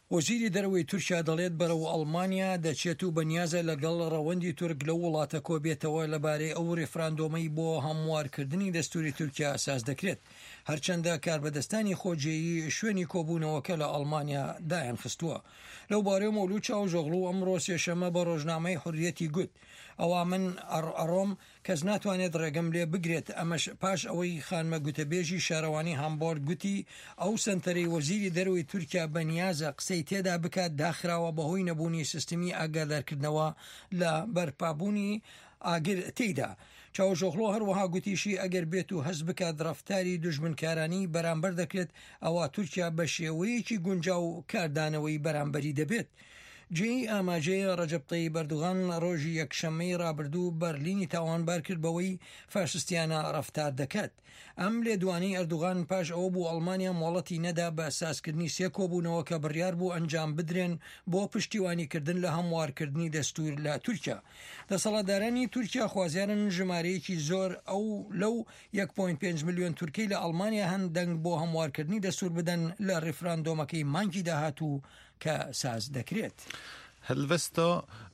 وەزیری دەرەوەی تورکیا دەڵێت بەرەو ئەڵمانیا دەچێت و بەنیازە لەگەڵ ڕەوەندی تورک لە وڵاتە کۆبێتەوە لەبارەی ئەو ڕێفراندۆمەی بۆ هەموارکردنی دەستوری تورکیا ئاساس دەکرێت، هەرچەندە کاربەدەستانی خۆجێیی شوێنی کۆبوونەوەکە لە ئەڵمانیا دایان خستووە. لەو بارەی مەولود چاوژۆغڵو ئەمڕۆ سێشەمە بە ڕۆژنامەی حورریەتی گوت ئەوا من ئەڕۆم کەس ناتوانێت ڕێگەم لێ بگرێت. ئەمەش پاش ئەوەی خانمە گوتەبێژی شارەوانی هامبۆرگ گوتی ئەو سنتەرەی وەزیری دەرەوەی تورکیا بەنیازە قسەی تێدا بکات داخراوە بەهۆی نەبوونی سیستمی ئاگادارکردنەوە لە بەرپابوونی ئاگر تێیدا. چاوژۆغڵۆ هەروەها گوتیشی ئەگەر بێت و هەست بکات ڕەفتاری دوژمنکارانی بەرامبەر دەکرێت ئەوە تورکیا بە شێوەیەکی گونجاو و کاردانەوەی بەرامبەری دەبێت. جێی ئاماژەیە ڕەجەب طەیب ئەردوغان ڕۆژی یەکشەممەی ڕابردوو بەرلینی تاوانبار کرد بەوەی فاشستیانە ڕەفتار دەکات. ئەم لێدوانی ئەردوغان پاش ئەوە بوو ئەڵمانیا مۆڵەتی نەدا بە ئەساسکردنی سێ کۆبوونەوە کە بڕیار بوو ئەنجام بدرێن بۆ پشتیوانیکردن لە هەموارکردنی دەستور لە تورکیا. دەسەڵاتدارانی تورکیا خوازیارن ژمارەیەکی زۆر ئەو لەو 1.5 ملیۆن تورکی لە ئەڵمانیا هەن دەنگ بۆ هەموارکردنی دەستور بدەن لە ڕێفراندۆمەکەی مانگی داهاتوو کە ساز دەکرێت. هەلڤستا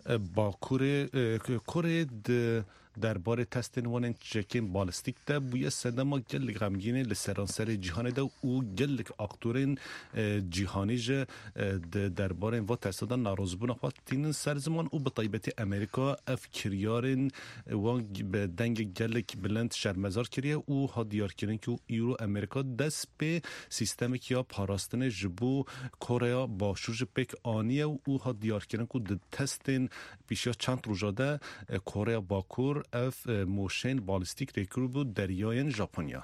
باکوورێ درباره تستین وانن چکین بالستیک ده بوی سدما گلک غمگینه لسرانسر جهانی ده و گلک اکتورین جهانی جه درباره و تستادن ناروزبون اخوات تینن سرزمان و بطیبت امریکا اف کریارین و به دنگ گلک بلند شرمزار کریه و هادیار کرین که ایرو امریکا دست به سیستمی که پاراستن جبو کره باشوج پک آنیه و هادیار کرین که تستین پیشیا چند روزاده کره باکور اف موشن بالستیک ریکرو بود دریاین ژاپنیا.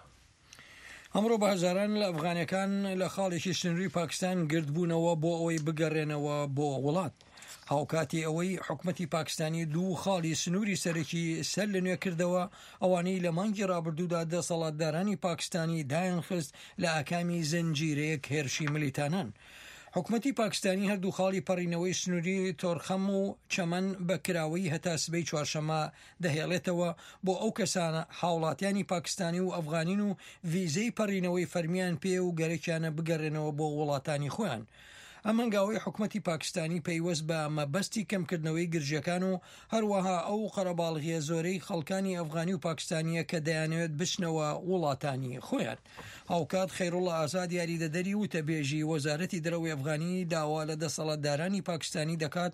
ئەمڕۆ بە هەزاران لە ئەفغانەکان لە خاڵێکی سنووری پاکستان گردبوونەوە بۆ ئەوەی بگەڕێنەوە بۆ وڵات. هاوکاتی ئەوەی حکومەتی پاکستانی دوو خاڵی سنووری سەرەکی سەر لە نوێ کردەوە ئەوانەی لە مانگی ڕابردوودا دەسەڵاتدارانی پاکستانی دایان خست لە ئاکامی زنجیرەیەک هێرشی ملیتانان. حکومەتی پاکستانی هەردوو خاڵی پەڕینەوەی سنووری تۆرخەم و چەمەن بەکراوی هەتا سبەی چوارشەمە دەهێڵێتەوە بۆ ئەو کەسانە هاوڵاتیانی پاکستانی و ئەفغانین و ڤیزەی پەڕینەوەی فەرمیان پێ و گەرەکیانە بگەڕێنەوە بۆ وڵاتانی خۆیان. ئەم هەنگاوەی حکومەتی پاکستانی پەیوەست بە مەبەستی کەمکردنەوەی گرژەکان و هەروەها ئەو قەرەباڵغیە زۆرەی خەڵکانی ئەفغانی و پاکستانیە کە دەیانەوێت بچنەوە وڵاتانی خۆیان. هاوکات خەیڕوڵە ئازاد یاریدەدەری وتەبێژی وەزارەتی دەرەوەی ئەفغانی داوا لە دەسەڵاتدارانی پاکستانی دەکات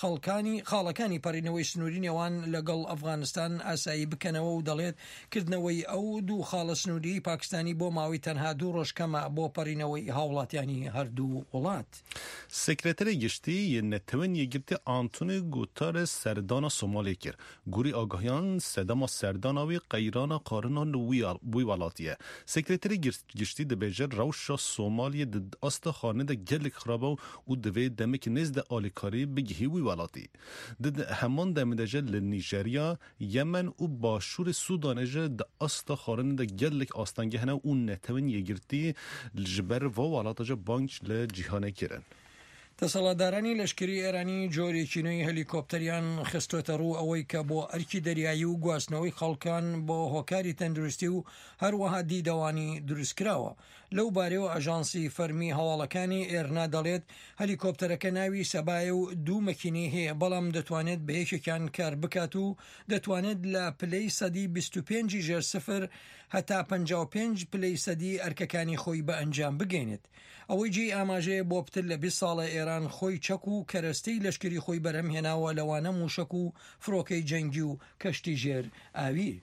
خاڵەکانی پەڕینەوەی سنووری نێوان لەگەڵ ئەفغانستان ئاسایی بکەنەوە و دەڵێت کردنەوەی ئەو دوو خاڵە سنووری پاکستانی بۆ ماوەی تەنها 2 ڕۆژ کەمە بۆ پەڕینەوەی هاوڵاتیانی هەردوو وڵات. سکرتر گشتی نتوین یگرتی آنتونی گوتارس سردانا سومالی کر گوری آگاهیان سدما سرداناوی قیران قارنان وی ولاتیه. سکرتر گشتی دبیجر روشا سومالی د است خانه د گلک خرابه و دوی دمک نزد آلیکاری بگهی وی ولاتی. د همان دمدجه لنیجریا یمن و باشور سودانجه د است خانه د گلک آستانگه هنه و نتوین یگرتی لجبر و ولاتجه بانک لجیهانه کرن. دەسەڵاتدارانی لەشکری ئێرانی جۆرێکی نوێی هەلیکۆپتەریان خستۆتە ڕوو ئەوەی کە بۆ ئەرکی دەریایی و گواستنەوەی خەڵکان بۆ هۆکاری تەندروستی و هەروەها دیدەوانی دروستکراوە. لەو بارەوە ئەژانسی فەرمی هەواڵەکانی ئێرنا دەڵێت هەلیکۆپتەرەکە ناوی سەبایە و 2 مەکینەی هەیە بەڵام دەتوانێت بە یەکێکیان کار بکات و دەتوانێت لە پلەی سەدی 25 ژێر سفر هەتا 55 پلەی سەدی ئەرکەکانی خۆی بە ئەنجام بگەینێت. ئەوەی جێی ئاماژەیە بۆ پتر لە 20 ساڵە ئێران خۆی چەک و کەرەستەی لەشکری خۆی بەرەم هێناوە لەوانە موشک و فڕۆکەی جەنگی و کەشتی ژێر ئاوی.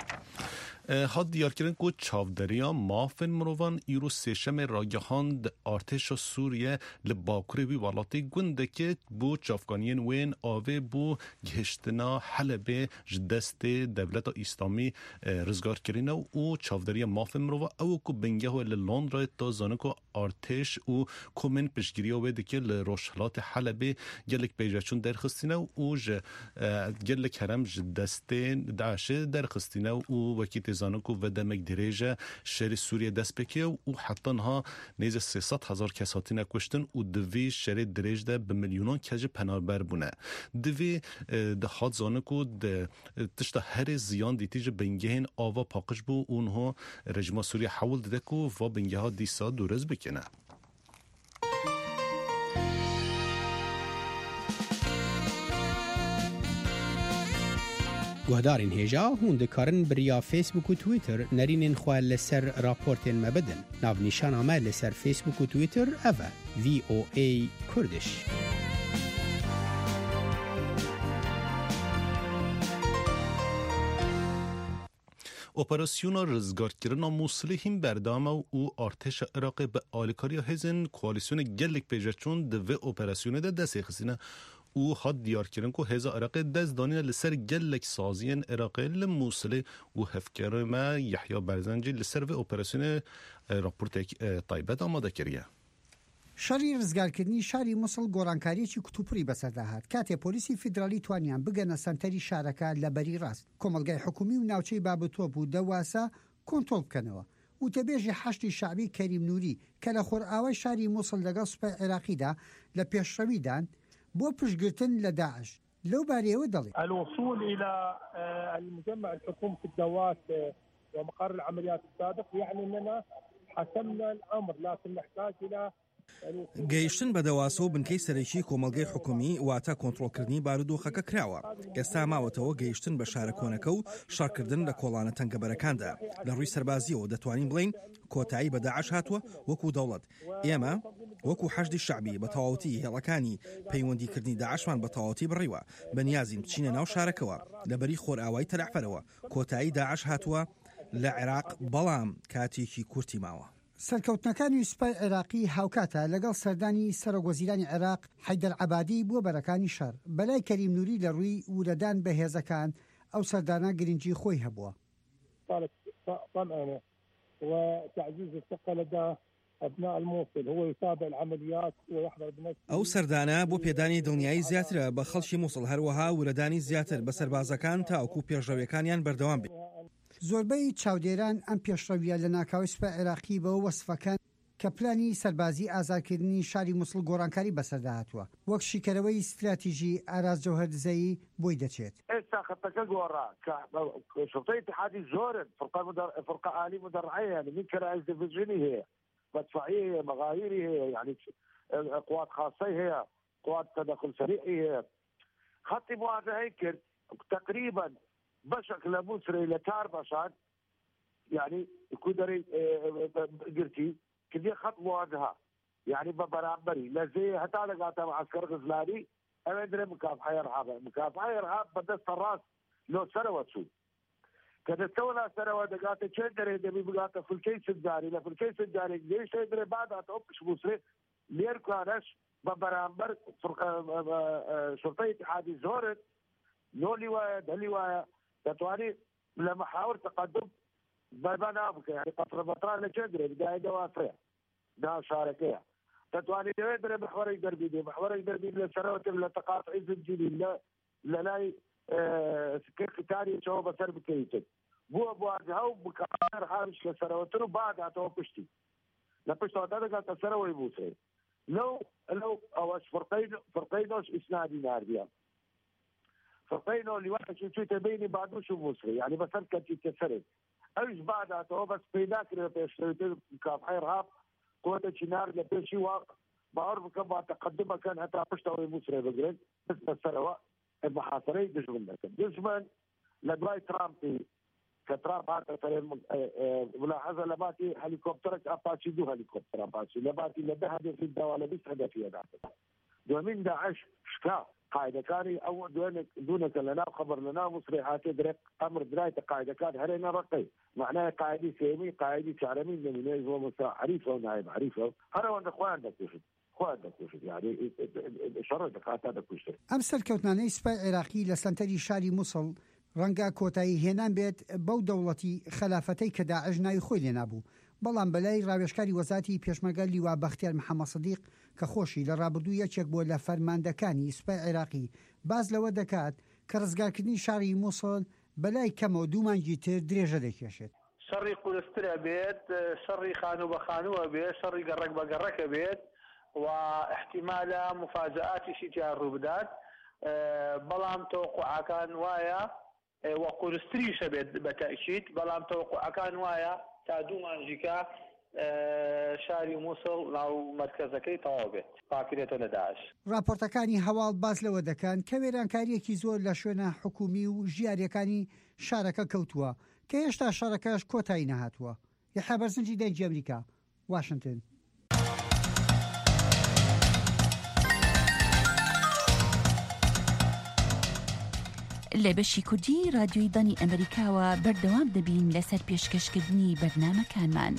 هاد دیار کردن که چاودریا مافن مروان ایرو سیشم راگهاند ارتش سوریه لباکوری وی والاتی گنده که بو چافگانین وین آوه بو گهشتنا حلبه جدست دولت اسلامی رزگار کرینه و چاودریا مافن مروان او که بنگه و لندن تا زانه که ارتش و کومن پشگیری و ده که لروشلات حلبه گلک بیجاچون درخستینه و گلک هرم جدست داعش درخستینه و وکیت زانکو و دمک دریجه شهر سوریه دست بکیه و حتی ها نیز 300,000 کس هاتینه کشتن و دوی شهر دریج ده به میلیونان کج پناهبر بونه. دوی ده حد زانکو ده تشت هر زیان دیتیج بنگهین آوا پاکش بو اونها رژیم سوریه حول دده کو و بنگه ها دیسا دورز بکنه. گهدارین هێژا هون دکارن بریا فیسبوک و تویتر نرینین خواه لسر راپورتین مبدن. ناو نیشان آمه لسر فیسبوک و تویتر اوه VOA کردش. اپراسیون رزگارکردن موصلی هم بردامه و ارتش عراق به آلیکاری هزن کوالیسیون گلک پیجچون دو اپراسیون ده دست خسینه او حد دیار کردن که هزا عراق دست دانین لسر گلک سازین عراق لموصلی و هفکر ما یحیی برزنجی لسر و اپراسیون راپورت طایبت آماده کریه. شەڕی ڕزگارکردنی شاری مووسڵ گۆڕانکاریەکی کتوپڕی بەسەرداهات کاتێ پۆلیسی فیدرالی توانیان بگەنە سەنتەری شارەکە لە بەری ڕاست کۆمەلگای حکومی و ناوچەی بابەتۆپ و دەواسە کۆنتۆڵ بکەنەوە وتەبێژی حەشتی شعبی کەریم نووری کە لە خۆرئاوای شاری مووسڵ لەگەڵ سوپای عێراقیدا لە پێشڕەویدان بۆ پشتگرتن لە داعش لەو بارەیەوە دەڵێت الوصول إلى المجمع الحكومي في الدواس ومقر العمليات السابق يعني أننا حسمنا الأمر لكن نحتاج إلى گەیشتن بە دەواسە و بنکەی سەرەکی کۆمەلگەی حکومی واتە کۆنتڕۆلکردنی بارودۆخەکە کراوە. ئێستا ماوەتەوە گەیشتن بە شارە کۆنەکە و شارکردن لە کۆڵانە تەنگەبەرەکاندا لە ڕووی سەربازیەوە دەتوانین بڵین کۆتایی بە داعش هاتووە وەکو دەوڵەت. ئێمە وەکو حەشدی شعبی بە تەواوەتی هێڵەکانی پەیوەندیکردنی داعشمان بە تەواوەتی بڕیوە بەنیازین بچینە ناو شارەکەوە لەبەری خۆرئاوای تەلەعفەرەوە کۆتایی داعش هاتووە لە عێراق بەڵام کاتێکی کورتی ماوە. سەرکەوتنەکانی سوپای عێراقی هاوکاتە لەگەڵ سەردانی سەرۆگۆزیرانی عێراق حەیدەر عەبادی بووە بەرەکانی شەڕ بەلای کەریم نووری لە ڕووی وردەدان بە هێزەکان ئەو سەردانە گرنگی خۆی هەبووە. وتعزيز الثقة لدى أبناء الموصل هو يتابع العمليات ويحضر بنفسه. ئەو سەردانە بۆ پێدانی دڵنیایی زیاترە بە خەڵکی مووسڵ هەروەها وردانی زیاتر بە سەربازەکان تاوەکو پێشڕەویەکانیان بەردەوام بێت. زۆربەی چاودێران ئەم پێشڕەویە لە ناکاوی سوپای عێراقی بەوە وەسفەکان کە پلانی سەربازی ئازادکردنی شاری مووسڵ گۆڕانکاری بەسەرداهاتووە وەک شیکەرەوەی استراتیژی ئاراز جەوهەر دزەیی بۆی دەچێت. ئێستا خەتەکە گۆڕا شرطەی اتحادی زۆرن فرقە عالی مدرعەیە يعني من كرائز ديفيجني هي مدفعية هي مغايري هي يعني قوات خاصة هي قوات تدخل سريعي هي خط مواجهة كرد تقريبا بشكل مسري لتار بشان يعني كودري قرتي كذي خط مواجهة يعني ببرامبري لزي حتى لقاتا معسكر غزلاني أنا أدري مكافحة إرهاب بدست الراس لو سنوات شو كذا سوى سنوات دقاتا شندري دبي بقاتا في الكيس الجاري لا في الكيس الجاري ليش يدري بعدها تأبش مسري ليركانش ببرامبر شرطي اتحادي زورت نو لواية ده لواية تتواني لمحاور تقدم بنابك يعني بطران لشندري بداية دواسية دا شاركية تتواني دويدري محوري دربي دي محوري دربي لسنوات لتقاطع زنجيني للاي سكيك تاني شو بسر بكيتن بو بواجهه بكار حارش لسنوات بعدها توقشتي لبشت وعدادك قالت سنوي بوسي لو أواش فرقينوش إسنادي نارديا فرقينو اللي واحد شو تبيني بعده شو مصري يعني بس كانت تكسرت ايش بعدها تو بس بيناك لبيشتري مكافحة إرهاب قوة شنار لبيشي واق بعرف كم تقدمها كان حتى بشتوي مصري بقرن بس السنوات المحاصرين دشمن لدواي ترامبي كترامب هذا ملاحظة لباتي هليكوبترك أباتشي دو هليكوبتر أباتشي لباتي لبهدف في الدولة بس هدفية دومين داعش شكا قاعدة كاري أو دونك لنا خبر لنا مصريحات درك أمر دراية قاعدة كان هرينا رقي معناه قاعدي سيمي قاعدي شعرمي من هو مساء عريفة ونائب عريفة هذا وانت خوان دكوشت يعني شر دكات هذا كوشت أمسر كوتناني سباي عراقي لسنتري شاري مووسڵ ڕەنگە کۆتایی هێنان بێت بەو دەوڵەتی خەلافەتەی کە داعش ناوی خۆی لێ نابوو بەڵام بەلای ڕاوێژکاری وەزارەتی پێشمەرگە لیوا بەختیار محەممەد سەدیق کە خۆشی لە ڕابردوو یەکێک بۆ لە فەرماندەکانی سوپای عێراقی باز لەوە دەکات کە ڕزگارکردنی شاری مووسڵ بەلای کەمەوە 2 مانگی تر درێژە دەکێشێت. شەڕی قولسترە بێت شەڕی خانوو بە خانووە بێت شەڕی گەڕک بە گەڕەکە بێت و احتیمالە مفاجئاتیشی تیان ڕوو بدات بەڵام تەوەقوعەکان وایە وقولستريش بتأكيد بلام توقع كان وايا تا 2 مانجيكا شاری مووسڵ ناو مرکزەکەی تەواو بێت پاکرێتە لە داعش. راپۆرتەکانی هەواڵ باز لەوە دەکەن کە وێرانکاریەکی زۆر لە شوێنە حکومی و ژیاریەکانی شارەکە کەوتووە کە هێشتا شارەکەش کۆتایی نەهاتووە. یحیی بەرزنجی دەنگی ئەمریکا، واشنگتن. لە بەشی کوردی رادیۆی دانی ئەمریکاوە بەردەوام دەبین لەسەر پێشکەشکردنی بەرنامەکانمان.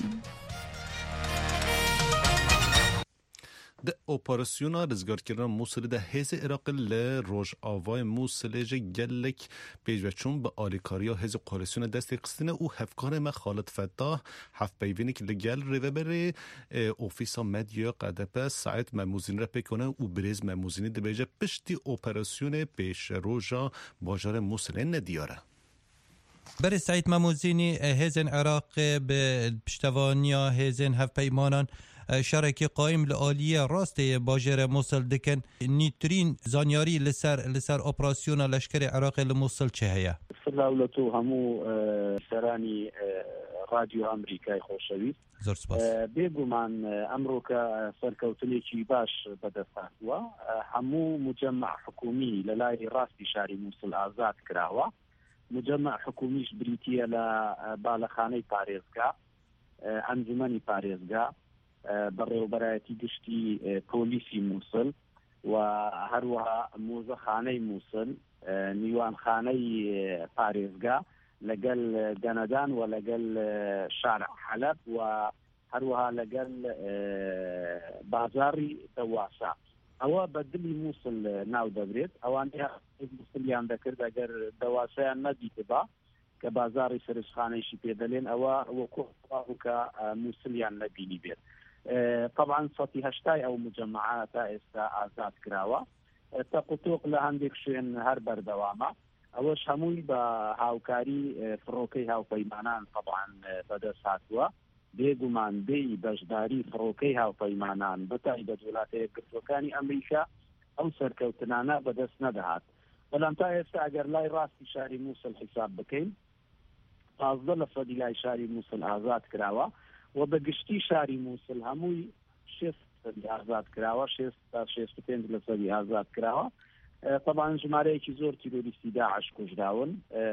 د اپراسیونا رزگارکردن مووسڵ د هێز عێراق لە ڕۆژئاوای مووسڵێژە gelek pêşveçûn bi alîkariya hêzê koalîsyona destê xistine û hevkarê me Xalit Fettah hevpeyvînekî li gel rêveberê ofîsa medya QDP Saîd Memûzîn re pêkone û Birêz Memûzînî dibêje piştî operasyonê pêşroja bajarê Mosulê nediyare. Berê Saîd Memûzînî hêzên Iraqê bi piştevaniya hêzên hevpeymanan شارێکی قایم لە ئالیە ڕاستەیە باژێرە مووسڵ دکن نیترین زانیاری لەسەر ئۆپراسیۆنە لەشکری عێراقی لە مووسڵ چه هەیە؟ سلااولەت و هەموو سەرانی رادیۆ ئەمریکای خۆشەویست زۆر سپاس. بێگومان ئەمڕۆکە سەرکەوتنێکی باش بەدەستهاتووە هەموو مجەمع حکومی لە لای ڕاستی شاری مووسڵ ئازاد کراوە مجەمع حکومیش بریتیە لە باڵەخانەی پارێزگا ئەنجومەنی پارێزگا بەڕێوەبەرایەتی گشتی پۆلیسی مووسڵ و هەروەها مۆزەخانەی مووسڵ نیوانخانەی پارێزگا لەگەل دەنەدان و لەگەل شارع حەلەب و هەروەها لەگەل بازاری دەواسا ئەوە بە دلی مووسڵ ناو دەبرێت ئەوانەیە مووسڵیان دەکرد ئەگەر دەواسەیان نەدیتبا کە بازاری سەرنجخانەیشی پێدەلێن ئەوە وەکوکە مووسڵیان نەبینی بێت. طبعا سەتی هەشتای ئەو مجەمعە تا ئێستا ئازاد کراوە تەقوتۆق لە هەندێک شوێن هەر بەردەوامە ئەوەش هەمووی بە هاوکاری فڕۆکەی هاوپەیمانان طبعا بەدەست هاتووە بێگومان بێی بەشداری فڕۆکەی هاوپەیمانان بەتایبەت وڵاتە یەکگرتووەکانی ئەمریکا ئەو سەرکەوتنانە بەدەست نەدەهات بەڵام تا ئێستا ئەگەر لای ڕاستی شاری مووسڵ حساب بکەین 15% لای شاری مووسڵ ئازاد کراوە و بەگشتی شاری مووسڵ هەمووی 6% ئازاد کراوە 65% ئازاد کراوە طبعا ژمارەیەکی زۆر تیرۆریستی داعش کوژراون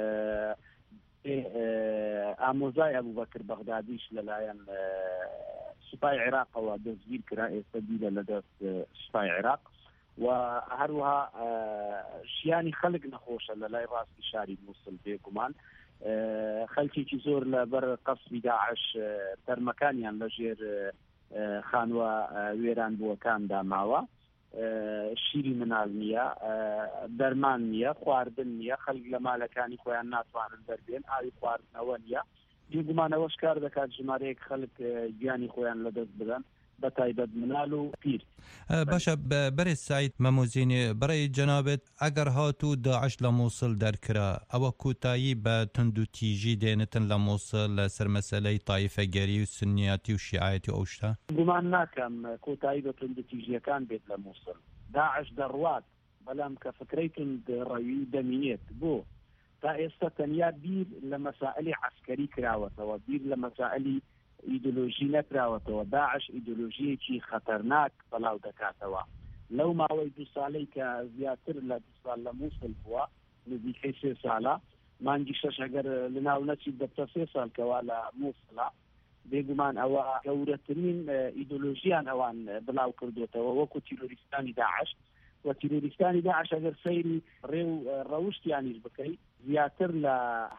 ئامۆزای ئەبوبەکر بەغدادیش لەلایەن سوپای عێراقەوە دەستگیر کرا ئێستا دیرە لەدەست سوپای عێراق و هەروەها ژیانی خەڵک نەخۆشە لە لای ڕاستی شاری مووسڵ بێگومان خەڵکێکی زۆر لەبەر قەسبی داعش تەرمەکانیان لەژێر خانوە وێران بووەکاندا ماوە شیری منال نییە دەرمان نییە خواردن نییە خەڵک لە مالەکانی خۆیان ناتوانن دەربێن ئاوی خواردنەوە نییە بێگومانەوەش کار دەکات ژمارەیەک خەڵک گیانی خۆیان لەدەست بدەن بەتایبەت منال و پیر. باشە بەرێ سعید مەموزینی بەڕێی جەنابێت ئەگەر هاتوو داعش لە مووسڵ دەرکرا ئەوە کوتایی بە تند و تیژی دێنتن لە مووسڵ لەسەر مەسەلەی تایفەگەری و سنیاتی و شیعەتی ئەو شتە؟ گومان ناکەم کوتایی بە تند و تیژیەکان بێت لە مووسڵ داعش دەڕوات بەڵام کە فکرەی تند ڕەوی دەمینێت بۆ تا ئێستا تەنیا بیر لە مەسائلی عەسکەری کراوەتەوە بیر لە مەسائلی ئیدۆلۆژی نەکراوەتەوە داعش ئیدۆلۆژیەکی خەتەرناک بەڵاو دەکاتەوە لەو ماوەی 2 ساڵەی کە زیاتر لە 2 ساڵ لە مووسڵ بووە نزیکەی 3 ساڵە مانگی 6 ئەگەر لەناو نەچیت دەبتە 3 ساڵ کەوا لە مووسڵە بێگومان ئەوە گەورەترین ئیدۆلۆژیان ئەوان بڵاو کردوێتەوە وەکو تیرۆریستانی داعش و تیرۆریستانی داعش ئەگەر سەیری ڕێو ڕەوشتیانیش بکەیت زیاتر لە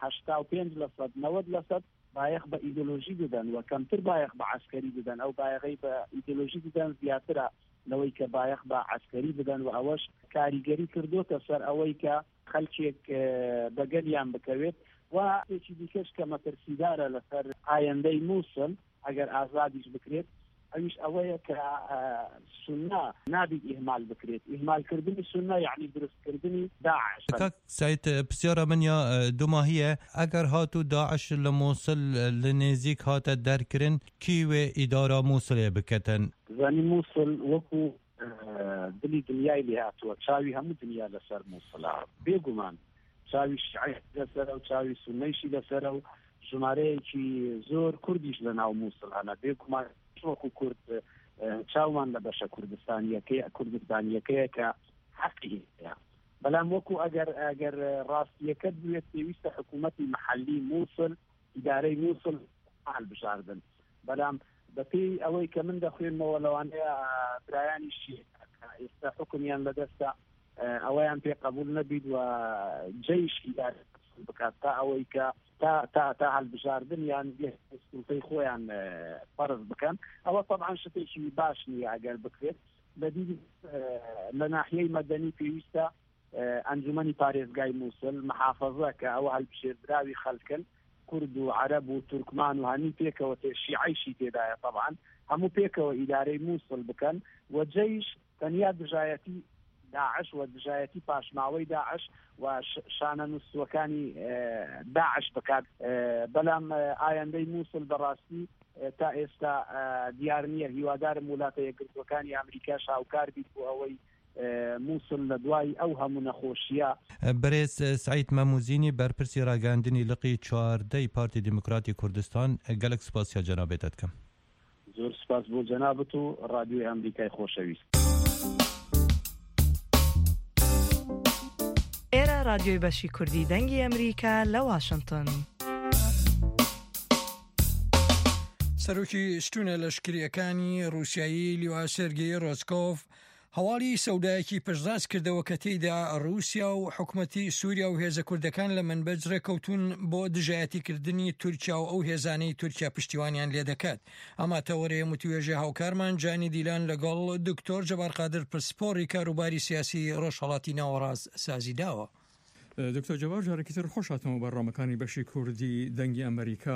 85% بایەخ بە ئیدۆلۆژی بدەن و کەمتر بایەخ بە عەسکەری بدەن ئەو بایەخەی بە ئیدۆلۆژی بدەن زیاترە لەوەی کە بایەخ بە عەسکەری بدەن و ئەوەش کاریگەری کردوتە سەر ئەوەی کە خەڵکێک بەگەلیان بکەوێت و هیچی دیکەش کە مەترسیدارە لەسەر ئایندەی مووسڵ ئەگەر ئازادیش بکرێت ئەویش ئەوەیە کە سنە نابێت ئیهمال بکرێت ئیهمالکردنی سنە یعنی دروستکردنی داعش. سعید پرسیارە منیا دوماهیە ئەگەر هاتوو داعش لە مووسڵ لە نێزیک هاتە دەرکردن کیوێ ئیدارە مووسڵێ بکەتن زانی مووسڵ وەکو دلی دنیای لێ هاتووە چاوی هەموو دنیا لەسەر مووسڵە بێگومان چاوی شیعەی لەسەرە و چاوی سونەیشی لەسەرە و ژمارەیەکی زۆر کوردیش لە ناو مووسڵ هەنا بێگومان وەکو کورد چاومان لە بەشە کوردستانیەکەیە کە حەقی هەیە بەڵام وەکو ئەگەر ڕاستیەکەت بوێت پێویستە حکوومەتی محەلی مووسڵ ئیدارەی مووسڵ هەڵبژاردن بەڵام بەپێی ئەوەی کە من دەخوێنمەوە لەوانەیە برایانیشی ئێستا حکمیان لەدەستە ئەوەیان پێ قبول نەبید و جەیش ئیدارە بکات تا ئەوەی کە تا هەڵبژاردن یان سلطەی خۆیان فەرض بکەن ئەوە طبعا شتێکی باش نییە ئەگەر بکرێت بەدیدی لە ناحیەی مەدەنی پێویستە ئەنجومەنی پارێزگای مووسڵ محافەزە کە ئەوە هەڵبژێردراوی خەڵکن کورد و عەرەب و تورکمان و هەنی پێکەوە شیعیشی تێدایە طبعا هەموو پێکەوە ئیدارەی مووسڵ بکەن و جەیش تەنیا دژایەتی داعش و دژایەتی پاشماوەی داعش و شانە نووسوەکانی داعش بکات بەڵام ئایندەی مووسڵ بەڕاستی تا ئێستا دیار نییە هیوادارم وڵاتە یەکگرتوەکانی ئەمریکا شاوکار بیت بۆ ئەوەی مووسڵ لە دوای ئەو هەموو نەخۆشیە. بەرێز سعید مەموزینی بەرپرسی ڕاگەاندنی لقی 14 پارتی دیموکراتی کوردستان گەلک سپاسیا جەنابێت دەکەم. زۆر سپاس بۆ جەنابەت و ڕادیۆی ئەمریکای خۆشەویست. ئێرە ڕادیۆی بەشی کوردی دەنگی ئەمریکا لە واشنگتن. سەرۆکی شتونە لەشکریەکانی رووسایی لیوا سێرگێی ڕۆزکۆف هەواڵی سەودایەکی پشتڕاست کردەوە کە تێیدا رووسیا و حکوومەتی سووریا و هێزە کوردەکان لە منبەج ڕێکەوتون بۆ دژایەتیکردنی تورکیا و ئەو هێزانەی تورکیا پشتیوانیان لێ دەکات. ئەما تەوەرەیە متوێژە هاوکارمان جانی دیلان لەگەڵ دکتۆر جەبارقادر پرسپۆڕی کاروباری سیاسی ڕۆژهەڵاتی ناوەڕاست سازی داوە. دکتۆر جەواد جارێکی تر خۆش هاتمەوە بەڕامەکانی بەشی کوردی دەنگی ئەمریکا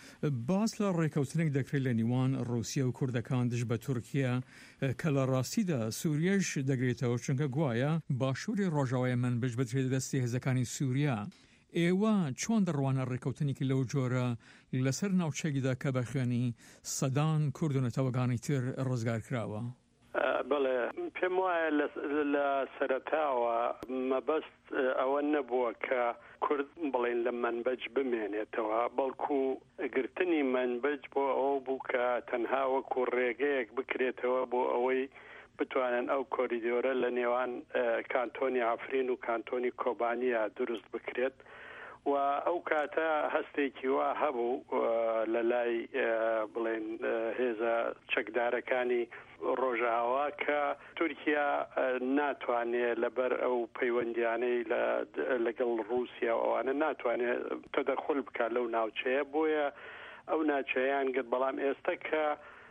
باس لە ڕێکەوتنێک دەکرێت لە نیوان ڕووسیا و کوردەکان دژ بە تورکیا کە لە ڕاستیدا سووریەش دەگرێتەوە چونکە گوایە باشووری ڕۆژاوای منبەج بەدرێت دەستی هێزەکانی سووریا. ئێوە چۆن دەڕوانە ڕێکەوتنێکی لەو جۆرە لەسەر ناوچەیەکیدا کە بەخوێنی سەدان کورد و نەتەوەگانی تر ڕزگار کراوە؟ بەڵێ پێم وایە لە سەرەتاوە مەبەست ئەوە نەبووە کە کورد بڵێن لە منبەج بمێنێتەوە بەڵکو گرتنی منبەج بۆ ئەوە بوو کە تەنها وەکو ڕێگەیەک بکرێتەوە بۆ ئەوەی بتوانن ئەو کۆریدۆرە لە نێوان کانتۆنی ئافرین و کانتۆنی کۆبانیە دروست بکرێت و ئەو کاتە هەستێکی وا هەبوو لە لای بڵێن هێزە چەکدارەکانی ڕۆژاوا کە تورکیا ناتوانێت لەبەر ئەو پەیوەندیانەی لەگەڵ رووسیا ئەوانە ناتوانێت تەدەخل بکات لەو ناوچەیە بۆیە ئەو ناوچەیان گرت بەڵام ئێستا کە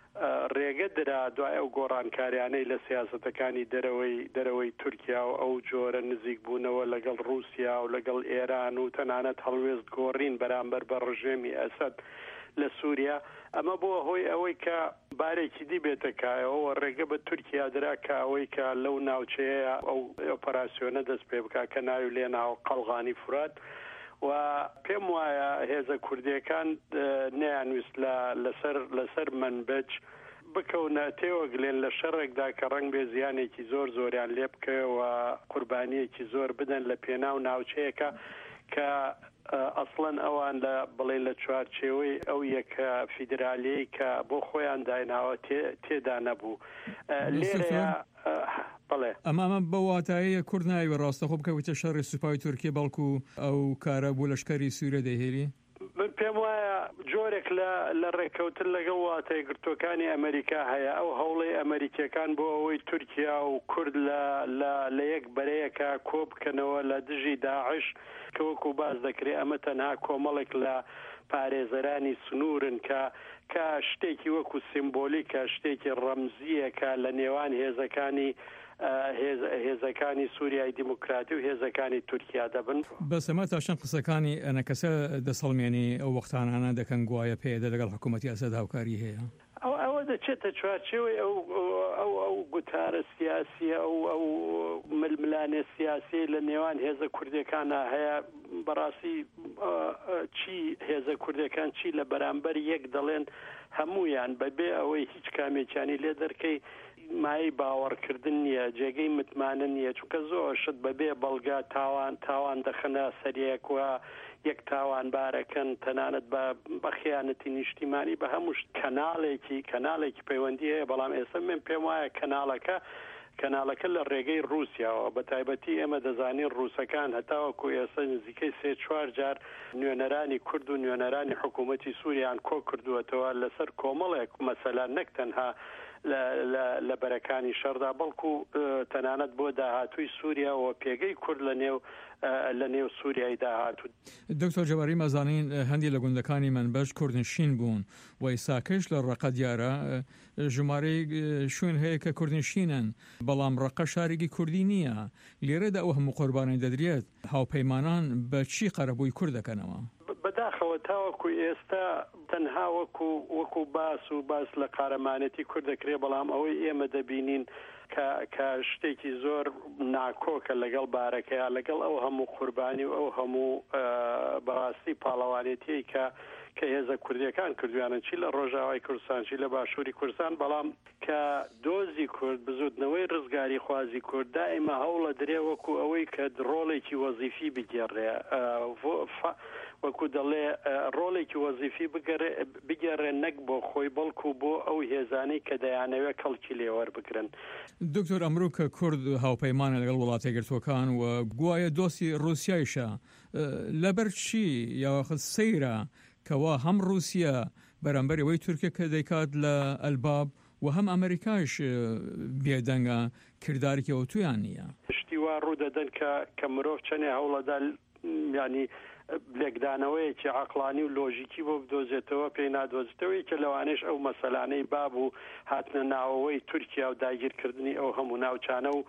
ڕێگە درا دوای ئەو گۆڕانکاریانەی لە سیاسەتەکانی دەرەوەی تورکیا و ئەو جۆرە نزیک بوونەوە لەگەڵ رووسیا و لەگەڵ ئێران و تەنانەت هەڵوێست گۆڕین بەرامبەر بە ڕژێمی ئەسەد لە سووریا ئەمە بۆ هۆی ئەوەی کە بارێکی دی بێتەکایەوە ڕێگە بە تورکیا درا کە ئەوەی کە لەو ناوچەیە ئەو ئۆپەراسیۆنە دەست پێ بکات کە ناوی لێ ناو قەڵغانی فورات و پێم وایە هێزە کوردیەکان نەیانویست لەسەر منبەج بکەونە تێوەگلێن لە شەڕێکدا کە ڕەنگ بێ زیانێکی زۆریان لێ بکەوە قوربانیەکی زۆر بدەن لە پێناو ناوچەیەکە کە ئەسڵەن ئەوان لە بڵێ لە چوارچێوەی ئەو یەکە فیدراالیەی کە بۆ خۆیان دایناوە تێدا نەبوو لێرەیە بڵێ ئەمە بەواتایە کورد ناوی ڕاستەخۆ بکەوێتە شەڕی سوپای تورکیە بەڵکو ئەو کارە بوو لەشکەری سوورە دەهێری پێم وایە جۆرێک لە ڕێکەوتن لەگەڵ واتای گرتوەکانی ئەمریکا هەیە ئەو هەوڵی ئەمریکیەکان بۆ ئەوەی تورکیا و کورد لە یەک بەرەیەکە کۆ بکەنەوە لە دژی داعش کە وەکو باز دەکرێت ئەمە تەنها کۆمەڵێک لە پارێزەرانی سنوورن کە شتێکی وەکو سیمبۆلیکە شتێکی ڕەمزیەکە لە نێوان هێزەکانی سووریای دیموکراتی و هێزەکانی تورکیا دەبن. بەسەمە تاشان قسەکانی ئەنە کەسە دەسەڵمێنی ئەو وەختانانە دەکەن گوایە پێدە لەگەڵ حکوومەتی ئەسەد هاوکاری هەیە ئەوە دەچێتە چوارچێوەی ئەو گوتارە سیاسیە ئەو ململانێ سیاسی لە نێوان هێزە کوردەکانە هەیە بەڕاستی چی هێزە کوردەکان چی لە بەرامبەر یەک دەڵێن هەمویان بەبێ ئەوەی هیچ کامێکیانی لێ دەرکەی نیشتیمایی باوەڕکردن نییە جێگەی متمانە نییە چونکە زۆر شت بەبێ بەڵگا تاوان دەخەنە سەریەک وە یەک تاوانبارەکەن تەنانەت بە خیانەتی نیشتیمانی بە هەموو کەناڵێکی پەیوەندی هەیە بەڵام ئێستا من پێم وایە کەناڵەکە لە ڕێگەی رووسیاوە بە تایبەتی ئێمە دەزانین ڕووسەکان هەتاوەکو ئێستا نزیکەی 3-4 جار نوێنەرانی کورد و نوێنەرانی حکوومەتی سووریان کۆ کردووەتەوە لەسەر کۆمەڵێک مەسەلا نەک تەنها لە بەرەکانی شەردا بەڵکو تەنانەت بۆ داهاتووی سووریا و پێگەی کورد لە نێو سووریای داهاتوو. دکتۆر جەباری مەزانین هەندی لە گوندەکانی منبەش کوردنشین بوون و ئێساکەش لە ڕەقە دیارە ژمارەی شوێن هەیە کە کوردنشینن بەڵام ڕەقە شارێکی کوردی نییە لێرەدا ئەو هەموو قوربانەی دەدرێت هاوپەیمانان بە چی قەرەبووی کورد دەکەنەوە؟ بەداخەوە تاوەکو ئێستا تەنها وەکو باس لە قارەمانەتی کورد دەکرێت بەڵام ئەوەی ئێمە دەبینین کە شتێکی زۆر ناکۆکە لەگەڵ بارەکەیە لەگەڵ ئەو هەموو قوربانی و ئەو هەموو بەڕاستی پاڵەوانێتی کە هێزە کوردیەکان کردویانن چی لە ڕۆژاوای کوردستان چی لە باشووری کوردستان بەڵام کە دۆزی کورد بزودنەوەی ڕزگاری خوازی کورد دائیمە هەوڵە درێ وەکو ئەوەی کە ڕۆڵێکی وەزیفی بگێڕێ وەکو دەڵێ ڕۆڵێکی وەزیفی بگەڕێ نەک بۆ خۆی بەڵکو بۆ ئەو هێزانەی کە دەیانەوێت کەڵکی لێوەربگرن. دکتۆر ئەمڕۆ کە کورد هاوپەیمانە لەگەڵ وڵاتە یەکگرتووەکان و گوایە دۆستی رووسیایشە لەبەر چی یاخود سەیرە کەوا هەم رووسیا بەرامبەر ئەوەی تورکیا کە دەیکات لە ئەلباب و هەم ئەمریکاش بێدەنگە کردارێکی ئەو تویان نییە شتی وا ڕوو دەدەن کە مرۆڤ چەنێ هەوڵەدا ینی لێکدانەوەیەکی عەقڵانی و لۆژیکی بۆ بدۆزێتەوە پێی نادۆزێتەوەی کە لەوانەیە ئەو مەسەلانەی بابوو هاتنە ناوەوەی تورکیا و داگیرکردنی ئەو هەموو ناوچانە و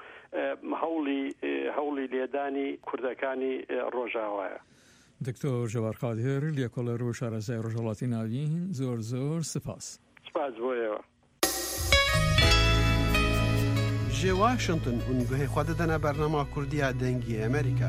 هەوڵی لێدانی کوردەکانی ڕۆژاوایە. دکتۆر ژەوار قادر لێکۆڵەر و شارەزای ڕۆژهەڵاتی ناوین زۆر سپاس بۆیەوە. ji Washington hûn guhê xwe didine bernama Kurdiya dengî Amerîka.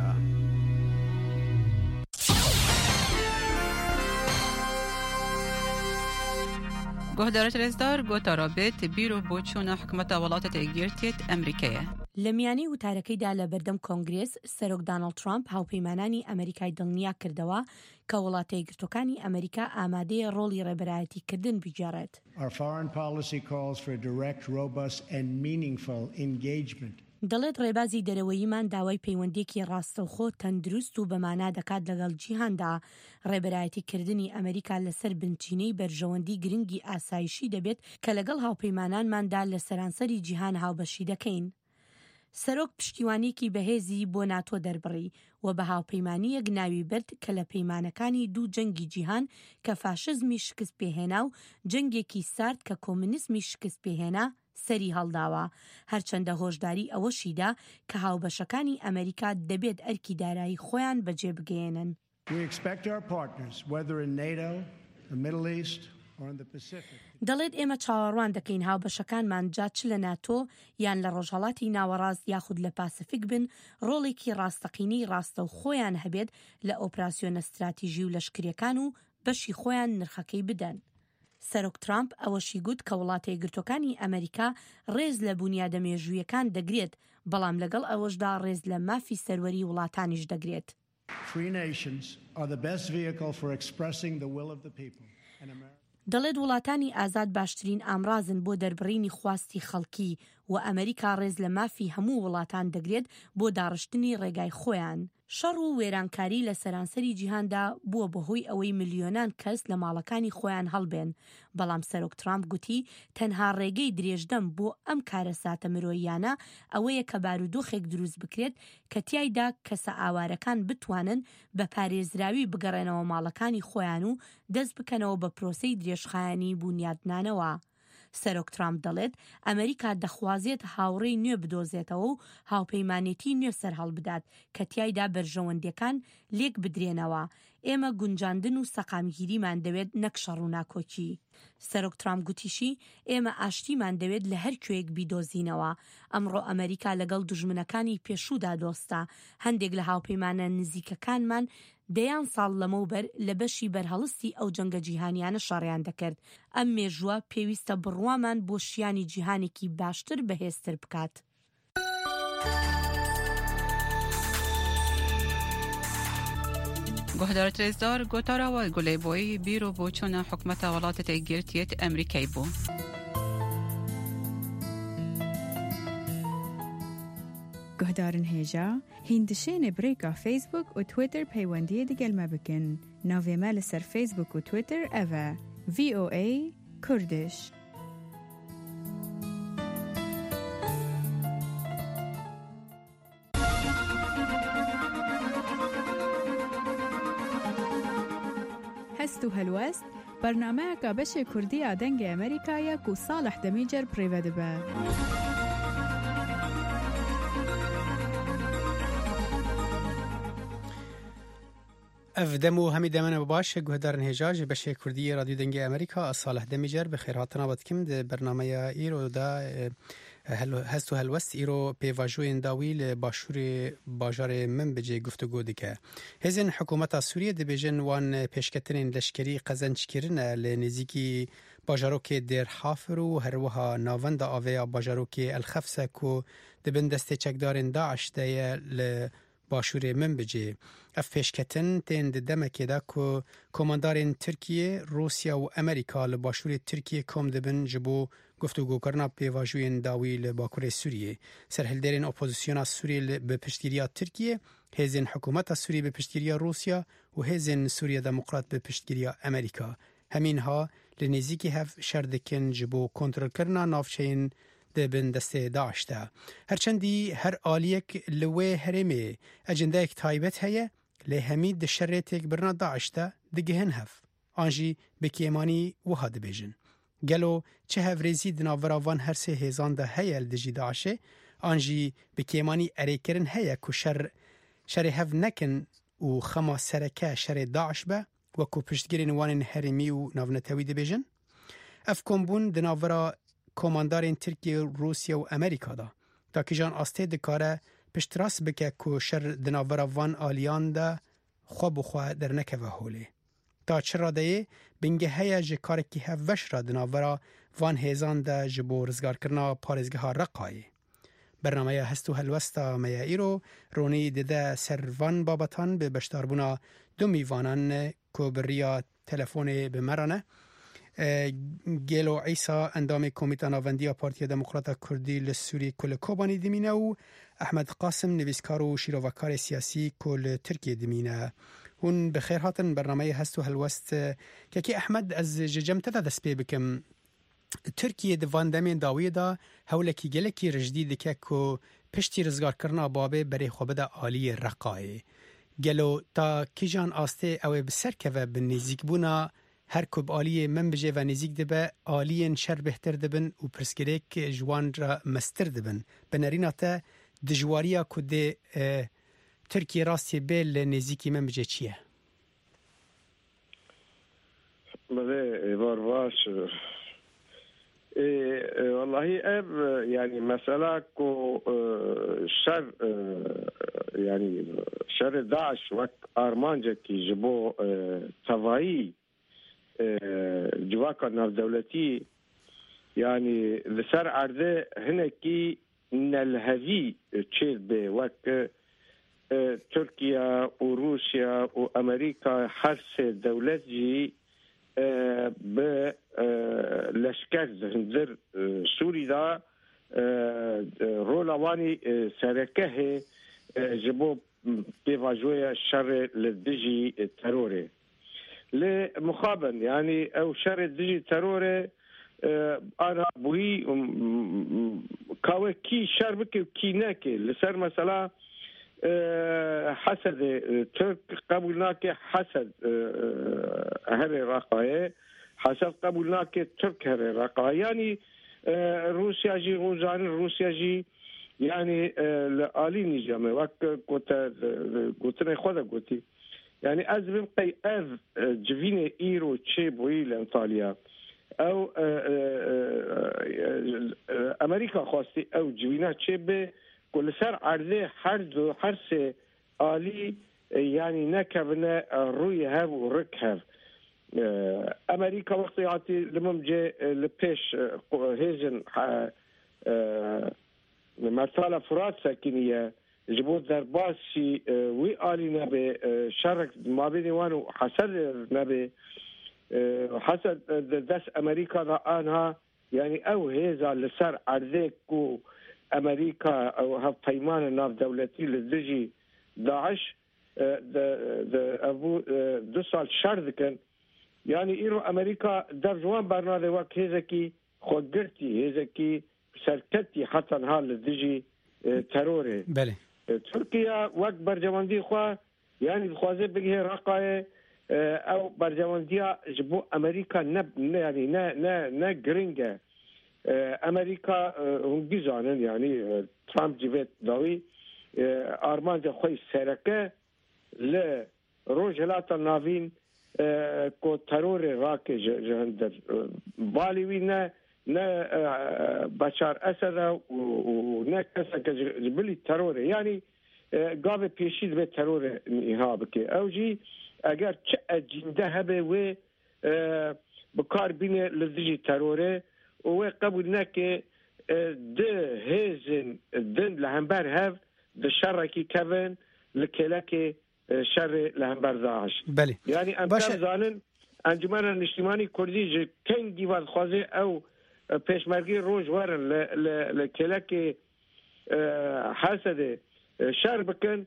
گۆهدارە رێزدار گۆتە ڕابێت بیرۆ بۆ چوونە حکومەتە وڵاتە تێگیرتێت ئەمریکایە. لە میانەی وتارەکەیدا لە بەردەم کۆنگرێس سەرۆک دانەڵد ترامپ هاوپەیمانانی ئەمریکای دڵنیا کردەوە کە وڵاتە یەکگرتووەکانی ئەمریکا ئامادەیە ڕۆڵی ڕێبەرایەتیکردن بگێڕێت. Our foreign policy calls for direct, robust and meaningful engagement. دەڵێت ڕێبازی دەرەوەییمان داوای پەیوەندێکی ڕاستەوخۆ تەندروست و بەمانا دەکات لەگەڵ جیهاندا. ڕێبەرایەتیکردنی ئەمریکا لەسەر بنچینەی بەرژەوەندی گرنگی ئاسایشی دەبێت کە لەگەڵ هاوپەیمانانماندا لە سەرانسەری جیهان هاوبەشی دەکەین. سەرۆک پشتیوانێکی بەهێزی بۆ ناتۆ دەربڕی و بە هاوپەیمانیەک ناوی برد کە لە پەیمانەکانی دوو جەنگی جیهان کە فاشزمی شکست پێهێنا و جەنگێکی سارد کە کۆمونیسمی شکست پێهێنا سەری هەڵداوە هەرچەندە هۆشداری ئەوەشیدا کە هاوبەشەکانی ئەمریکا دەبێت ئەرکی دارایی خۆیان بەجێ بگەێنن. دەڵێت ئێمە چاوەڕوان دەکەین هاوبەشەکانمان جا چ لە ناتۆ یان لە ڕۆژهەڵاتی ناوەڕاست یاخود لە پاسفیک بن ڕۆڵێکی ڕاستەقینەی ڕاستە و خۆیان هەبێت لە ئۆپراسیۆنە استراتیژی و لەشکریەکان و بەشی خۆیان نرخەکەی بدەن. سەرۆک ترامپ ئەوەشی گوت کە وڵاتە یەکگرتووەکانی ئەمریکا ڕێز لە بنیادە مێژوویەکان دەگرێت بەڵام لەگەڵ ئەوەشدا ڕێز لە مافی سەروەری وڵاتانیش دەگرێت. دەڵێت وڵاتانی ئازاد باشترین ئامرازن بۆ دەربڕینی خواستی خەڵکی و ئەمریکا ڕێز لە مافی هەموو وڵاتان دەگرێت بۆ داڕشتنی ڕێگای خۆیان. شەڕ و وێرانکاری لە سەرانسەری جیهاندا بووە بەهۆی ئەوەی ملیۆنان کەس لە ماڵەکانی خۆیان هەڵبێن بەڵام سەرۆک ترامپ گوتی تەنها ڕێگەی درێژدەم بۆ ئەم کارە ساتە مرۆییانە ئەوەیە کە بارودۆخێک دروست بکرێت کە تیایدا کەسە ئاوارەکان بتوانن بە پارێزراوی بگەڕێنەوە ماڵەکانی خۆیان و دەست بکەنەوە بە پرۆسەی درێژخایانی بنیادنانەوە. سەرۆک ترامپ دەڵێت ئەمریکا دەخوازێت هاوڕێی نوێ بدۆزێتەوە و هاوپەیمانێتی نوێ سەرهەڵ بدات کە تیایدا بەرژەوەندەکان لێک بدرێنەوە. ئێمە گونجاندن و سەقامگیریمان دەوێت نەک شەڕ و ناکۆکی. سەرۆک ترامپ گوتیشی ئێمە ئاشتیمان دەوێت لە هەر کوێیەک بیدۆزینەوە. ئەمڕۆ ئەمریکا لەگەڵ دوژمنەکانی پێشوودا دۆستە. هەندێک لە هاوپەیمانە نزیکەکانمان دەیان ساڵ لەمەوبەر لە بەشی بەرهەڵستی ئەو جەنگە جیهانیانە شەڕیان دەکرد. ئەم مێژووە پێویستە بڕوامان بۆ شیانی جیهانێکی باشتر بەهێزتر بکات. گۆهدارە رێزدار گۆتاراوە گولەیبۆی بیرۆ بۆ چۆنە حکومەتە وڵاتە یەکگرتوویەت ئەمریکای بوو. گۆهدارن هێژا هیندشێنێ برێکا فیسبوک و تویتر پەیوەندیە دەگەلمە بکەن. ناوێمە لەسەر فیسبوک و تویتر ئەڤە VOA کوردش. هەست و هەلوەست بەرنامەیەکە بەشێ کوردیە دەنگی ئەمریکایە و ساڵح دەمیجەر پڕێوە دەبە. اف دمو همی دمنه باشه گهدارن هجاج بشه کردی رادیو دنگی امریکا صالح دمیجر بخیر هاتنا بدکم ده برنامه ایرو دا هستو هلوست ایرو پیواجوین داویل باشور باجار من بجه گفتگو دکه. هزین حکومت سوریه ده بجن وان پیشکترین لشکری قزنچ کرن لنزیکی باجاروک در حافر و هروها ناوند آویا باجاروک الخفسه کو ده بندست چکدارن داعش ده باشور من بجه. اف پیشکتن تین دمکی دا که کماندارین ترکیه، روسیا و امریکا لباشور ترکیه کم دبن جبو گفتگو کرنا پیواجوین داوی لباکور سوریه. سرهلدرین اپوزیسیون سوریه به پشتگیری ترکیه، هزین حکومت سوریه به پشتگیری روسیا و هزین سوریه دموکرات به پشتگیری امریکا. همین ها لنزیکی هف شردکن جبو کنترل کرنا نافچین دبن دسته داشته. هرچندی هر آلیک لوی هرمه اجنده یک تایبت هیه لهمید دشرتک برنا داشته دگهن هف. آنجی بکیمانی وها دبیجن. گلو چه هفریزی دناوراوان هر سه هزان ده هیل دجی داشه آنجی بکیمانی اریکرن هیه که شر هف نکن و خما سرکه شر داعش به و که پشتگیرین وان هرمی و ناونتوی دبیجن. اف کمبون دناورا کماندارین ترکیه، روسیا و امریکا دا تا که جان آسته دکاره پشتراس بکه که شر دناورا وان آلیان دا خواب و خواه در نکوه هوله. تا چرا دایه بینگه هیا جکاره که هفوش را دناورا وان هیزان دا جبو رزگار کرنا پارزگه ها رقایه. برنامه هستو هلوستا میا ایرو رونی دیده سروان بابتان به بشتاربونا دو میوانان که بریا تلفون بمرانه. گلو عیسا اندام کمیته ناوندی پارتی دموکرات کردی لسوری کل کوبانی دمینه و احمد قاسم نویسکار و شیروکار سیاسی کل ترکیه دمینه. هون بخیر هاتن برنامه هستو هلوست که احمد از جمته دا دست پی بکم ترکیه دوان دمین داوی دا هولکی گلکی رجدی دکه که پشتی رزگار کرنا بابه بری خوبه دا آلی رقای گلو تا کی جان آسته او بسر که و بنیزیک بونا هر کب آلیه من بجه و نزیک دبه آلیه شر بهتر دبن و پرسگریک جوان را مستر دبن بناریناتا دجواریا کده ترکیه راستی بیل نزیکی من بجه چیه؟ بله بارواش والله اب يعني مسألة كو شر يعني شر داعش وك أرمانجا كي جبو تفاعي جواكا ناف دولتي يعني لسر عرضه هنا كي نالهذي تشير بي وك تركيا وروسيا وأمريكا حرس دولت جي بلشكر هنزر سوري دا رولواني سركه جبو بيفاجوية الشر للدجي التروري لمخابن يعني او شر الدجي التروري انا بوي كاوي كي شر بكي وكي ناكي لسر مثلا حسد ترك قبولناك حسد هري رقاية حسد قبولناك ترك هري رقاية يعني روسيا جي غوزان روسيا جي يعني لآليني جامع وقت قلتنا خدا قلتي يعني أزبم قي أذ جفيني إيرو تشي بوي لأنطاليا أو أمريكا خاصتي أو جفينة تشي بي كل سر عرضه حرس آلی يعني نكبنا روي هاف ورك هاف امريكا وقت يعطي لممجي لبيش هيزن مثلا فرنسا كينيا جبوت درباسي وي آلي نبي شارك ما بيني وانو حسد نبي حسد دس امريكا دا انها يعني او هيزا لسر عرضيكو امريكا او هاف بيمان ناف دولتي لدجي داعش ابو 2 سال شر كان يعني ايرو امريكا در جوان برنامج وقت هيزكي خودگرتي هيزكي سركتي حتى نهار لدجي تروري بله تركيا وقت برجواندي خوا يعني خوازه بگه رقای او برجوانديا جبو امريكا يعني نا گرینگه امريكا هم بيزانن يعني ترامپ جبت داوي ارمان خوي سرکه ل روجلات النافين کو ترور راک جهندر بالوی نه بشار اسد و نه کسا که جبلی ترور يعني قابل پیشید به ترور نها بکه او جی اگر چه اجنده هبه و بکار بینه لزجی تروره و قبول نکه ده هزن دن لهمبر هف ده شرکی کون لکلک شر لهمبر داعش بله يعني امكان زانن انجمن الاجتماعي كردي كان ديوال خوازي او پیشمرگی روز ورن لکلک حسد شر بکن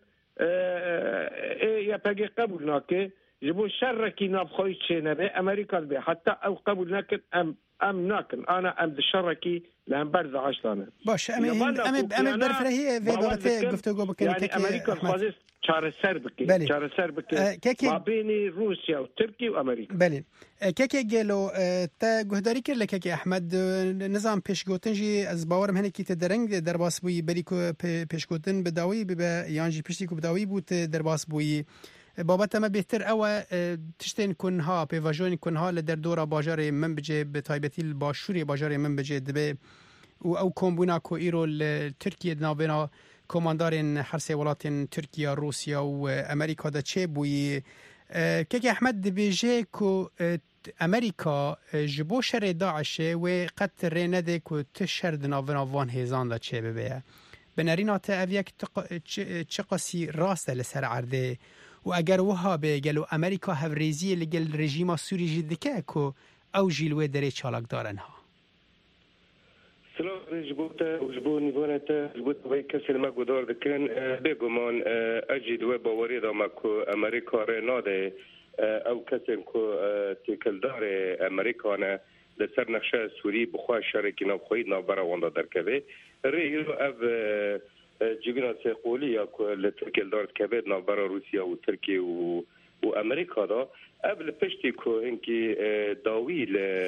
یا پگی قبول ناکه جبو شر کی نابخوی چه نبه امریکا به حتی او قبول نکن ام ناكن انا ام الشركي لهم برد عشتانه باش ام برفرهي في بابتي گفتگو بکنی يعني امريكا خواست چاره سر بکه ما بين روسيا وتركيا وامريكا بله كيكي گلو تا گهداری کرد لکه احمد نظام پیشگوتن جی از باورم هنه کی تدرنگ درباس بوی بریکو پیشگوتن بداوی به یانجی پشتیکو بداوی بود درباس بوی بابت ما بهتر او تشتین کنها پیواژون کنها لدر دورا باجار من بجه به تایبتی باشوری باجار من بجه دبه او کومبونا کو ایرو ترکیه ناوینا کماندارین هر سه ولات ترکیه روسیا و امریکا دا چه بوی که احمد بیجه کو امریکا جبو شر داعش و قد رنده کو تشرد ناوینا وان هزان دا چه ببه بنارینات اویک چقاسی راست لسر عرده و اگر وها به گلو امریکا هفریزی لگل رژیم سوری جدکه که او جیلوه داره چالک دارن ها سلام جبو نیوانتا جبو توی کسی ما گدار دکن بگمان اجید و باوری دام که امریکا را ناده او کسی که تکلدار امریکا نه لسر نقشه سوری بخواه شرکی نبخوید نبرا وانده درکبه ریلو او جبینا سیقولی یا لترکیل دارد کبید نبرا روسیا و ترکیه و امریکا دا قبل پشتی که اینکی داوی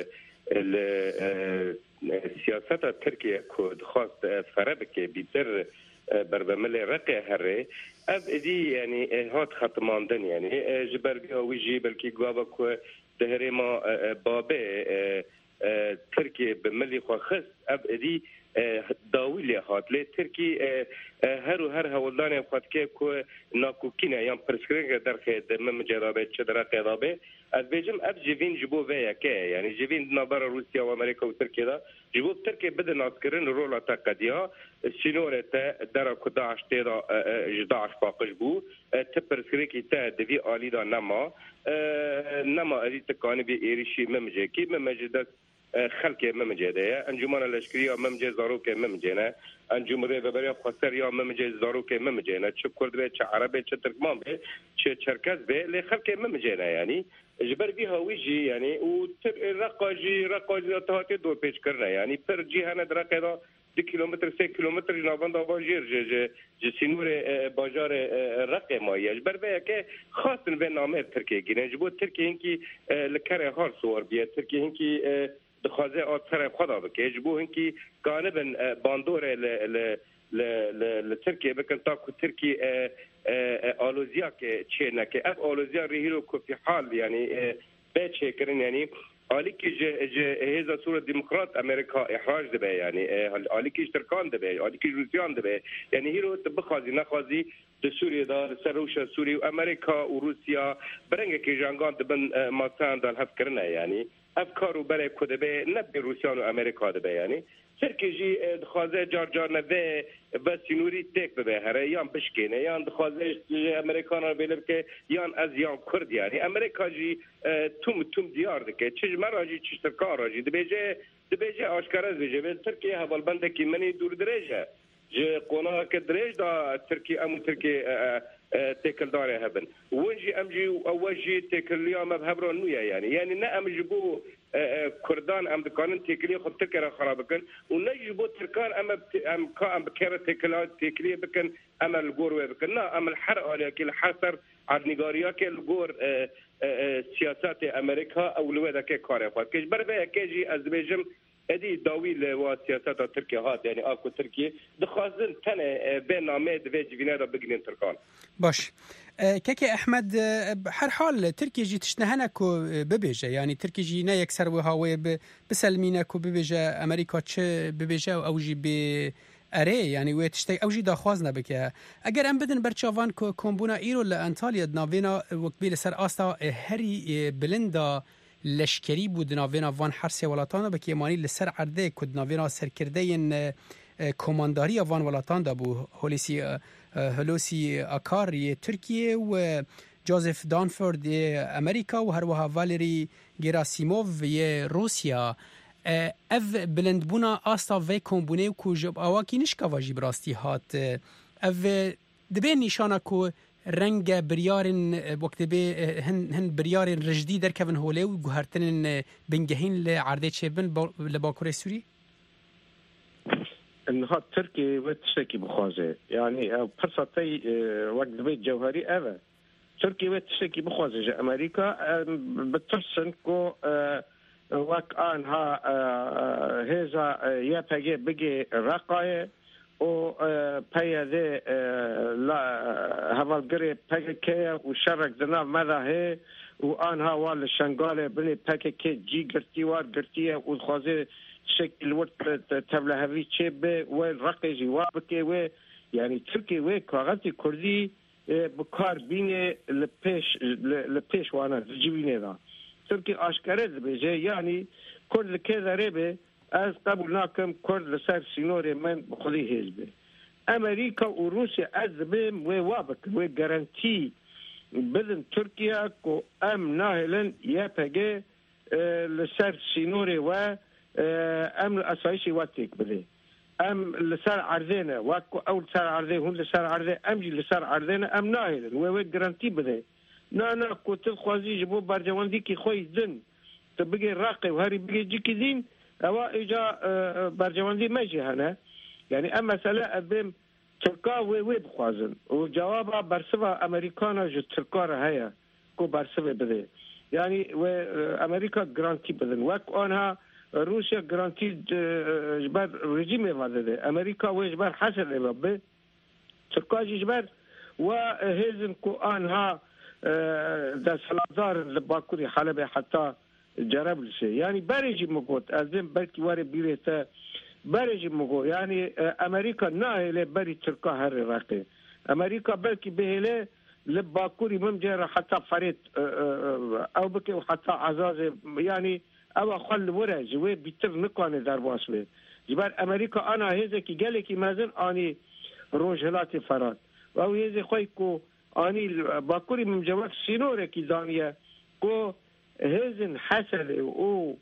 سیاست ترکیه که خواست فرق که بیتر بربمل رقه هره اب ادی یعنی هات ختماندن یعنی جبرگی ویجی بلکی گوابا که دهره ما بابه ترکیه بملی خواست اب ادی داوی لهات لی ترکی هر هولدان خود که ناکوکینه یا پرسکرینگ در خید ممجرابه چه در قیدابه از بیجم اب جوین جبو ویا که یعنی جوین نابر روسیا و امریکا و ترکیه دا جبو ترکیه بده ناسکرین رولا تا قدیا سینوره تا در کداعش تیدا جداعش باقش بو تا پرسکرینگی تا دوی آلی دا نما ادی تکانی بی ایریشی ممجه کی ممجه دا خلق ممجده انجمن لشکری ممجه زاروک ممجنه انجمن رهبری خسر یا ممجه زاروک ممجنه چه کرد به چه عربی چه ترکمان به چه چرکز به ل خلق ممجنه یعنی جبر بها ویجی یعنی او رقاجی تهات دو پیچ کرنه یعنی پر جهان درقه 2 کیلومتر 3 کیلومتر نابند باجیر جسینور باجار رقم مایه جبر به که خاصن به نامه ترکیه گینه جبو ترکیه اینکی لکره هار سوار بیه ترکیه اینکی دخوازه آتسر خدا بکه جبو هنکی گانبن باندور لترکیه بکن تا که ترکیه آلوزیا که چه نکه اف آلوزیا ریهیرو که فی حال یعنی بچه کرن یعنی آلیکی هیزا سور دموکرات امریکا احراج دبه یعنی آلیکیش ترکان دبه آلیکیش روسیان دبه یعنی هیرو بخوازی نخوازی د سوریه دا سر روشا سوریه و امریکا و روسیا برنگه که جانگان دبن ماسان دان هف کرنه یعنی افکارو برای کدبه نبی روسیان و امریکا دبه یعنی ترکی جی دخوازه جار نوه و سینوری تک ببه هره یان بشکینه یان دخوازه امریکان رو بیلب که یان از یان کرد یعنی امریکا جی توم دیار دکه چیز مرا جی چیز ترکار را جی دبیجه آشکارز بیجه به ترکی حوال بنده که منی دور دریجه جی قونا که دریج دا ترکی امو ترکی تکل داره هبن ونجي امجي اوجي تكليا مبهبرون نويا يعني نه امجي بو كردان ام دكان تكلي خد تكره خرابكن ونجي بو تركان ام كام بكره تكلي بكن ام الجور بكن نا ام الحرق على كل حصر على نيجاريا كل جور سياسات امريكا او لودا كاره كيش بربه كيجي ازبيجم ادي داويل وسياسات تركيا هات يعني اكو تركيا دخازن تنه بين نامد في جينيرا بجنين تركان باش كاكي احمد هر حال تركيا جي تشنهنكو ببيجه يعني تركيا جي نا يكسر وهاوي بسلمينكو ببيجه امريكا تش ببيجه او جي ب اره يعني وتشتي او جي داخوازنا بك اگر ام بدن برچاوان كومبونا ايرو لانطاليا دناوينا وقبيل سر استا هري بلندا لشکری بود ناوینا وان حرس ولاتان به کیمانی لسر عرده کد ناوینا سرکرده کمانداری وان ولاتان دا بو هلوسی آکار ترکیه و جوزف دانفورد امریکا و هر وها والری گراسیموف روسیا اف بلند بونا آستا و کمبونه و کوجب آواکی نشکا واجی براستی هات اف دبین نشانا کو رنگ بریارن وقت به هن بریارن رجدی در کون هوله و گوهرتن بنگهین لعرده چبن لباکور سوری انها تركي وتشتكي بخوازه يعني فرصتي وقت بيت جوهري اذا تركي وتشتكي بخوازه امريكا بتحسن كو وقت انها هذا يا بيجي رقايه و پیاده لا هوالگری پکه و شرک دناف ماذا هي و آنها وال شنگال بني پکه جی گرتی وار گرتیه و خوازه شکل ورد تبله هوی چه به و رقی جوابکه و يعني تركي و کاغتی کردی بکار بینه لپیش وانا جیبینه دا تركي آشکره بجه يعني کرد که داره به از قبول ناکم کرد لسر سینور من خودی حزبه امریکا و روسیا از بیم و وابک و گارانتی بدن ترکیا کو ام ناهلن یا پگه لسر سینور و ام اسایشی واتیک بده ام لسر عرضینه و اول سر عرضه هون لسر عرضه ام جی لسر عرضینه ام ناهلن و گارانتی بده نه کو تخوازی جبو برجواندی کی خوی دن تبگی راقی و هری بگی جی کی دین او اجا برجواندی ماشي هنا يعني اما مساله ابم تركا وي بخوازن وجوابها برسوا امريكانا جو تركا هيا كو برسوا بده يعني و امريكا جرانتي بدن وك اونها روسيا جرانتي جبر ريجيم فاده امريكا وجبر حسن لبه تركا جبر وهزن كو انها دا سلازار لباكوري حلب حتى جرب لسه يعني بريجي مقوت ازم بلكي واري بيريتا بريجي مقو يعني امريكا ناهله بري تركا هر راقي امريكا بلكي بهله لباكوري ممجر حتى فريد او بكي وحتى عزاز يعني او خل ورج و بيتر نقاني درباسوي جبر امريكا انا هيزكي قالكي مازن اني روجلاتي فرات او هيزي خويكو اني باكوري ممجوك سينوري كي دانيه كو هزن حسن و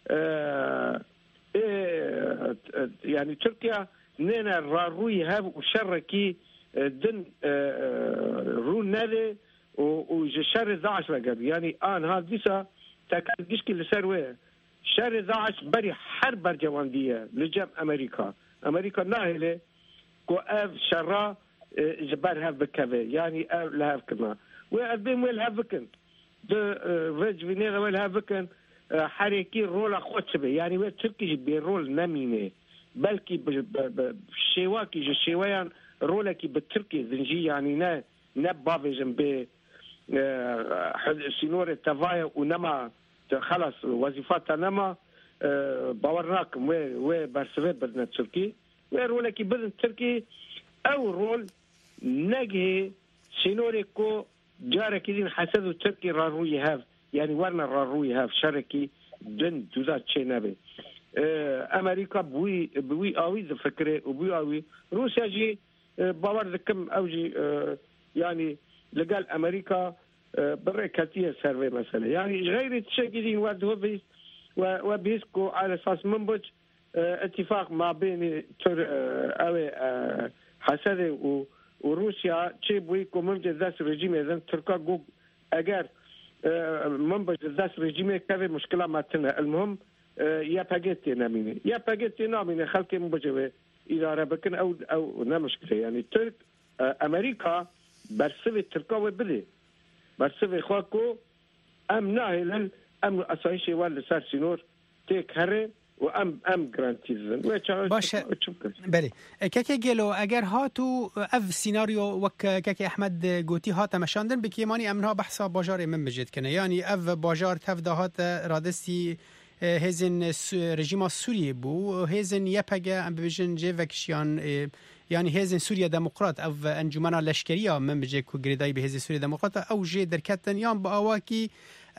يعني تركيا نينا راروي هاب وشركي دن رو نادي وشر داعش لقب يعني هذا ديسا تاكدش كي لسرويه شر داعش بري حرب برجوانديه لجام امريكا ناهله كو اف شرا جبر هاف بكبه يعني اف لهاف كما وابين ويل هافكن فيج فينيرا ولا بكن حركي رول خوتبه يعني وين تركي بيرول نمينه بلكي بشيواكي جو شيوان رولكي بالتركي زنجي يعني نبابي جنب سينور تفايا ونما خلاص وظيفات نما باورناكم و برسوي بدنا تركي ولكن بدنا تركي او رول نجي سينوريكو جارك دين حسد تركي راروي هاف يعني ورنا راروي هاف شركي دن جزات شينابي امريكا بوي اوي فكره وبوي اوي روسيا جي باور ذكم اوجي يعني لقال امريكا بركاتيه سيرفي مثلا يعني غير تشكيلين ودوبيس وبيسكو على اساس منبج اتفاق ما بين اوي حسد وروسيا تشيبويكو منبج ذات رجيم اذا تركا جو اگر منبج ذات رجيم كافي مشكله ماتنا المهم يا باجيتي نامينه خلق منبج اداره بكن او مشكله يعني ترك امريكا برسوي تركا وبدي برسوي خاكو ام ناهلا ام اسايشي ولا صار سينور تيك هره و ام گرانتیزن باشه بله که گلو اگر هاتو اف سيناريو وك که احمد گوتی هات مشاندن بکیمانی امنها بحثا باجار من بجد کنه یعنی اف باجار تفداهات رادستی هزن رژیم سوریه بو هزن یپگه ام بجن جوکشیان يعني هزن سوريا ديمقراط او انجمن لشکریه من بجه کو گریدای به هزن سوريا ديمقراط او جه درکتن یان با اواکی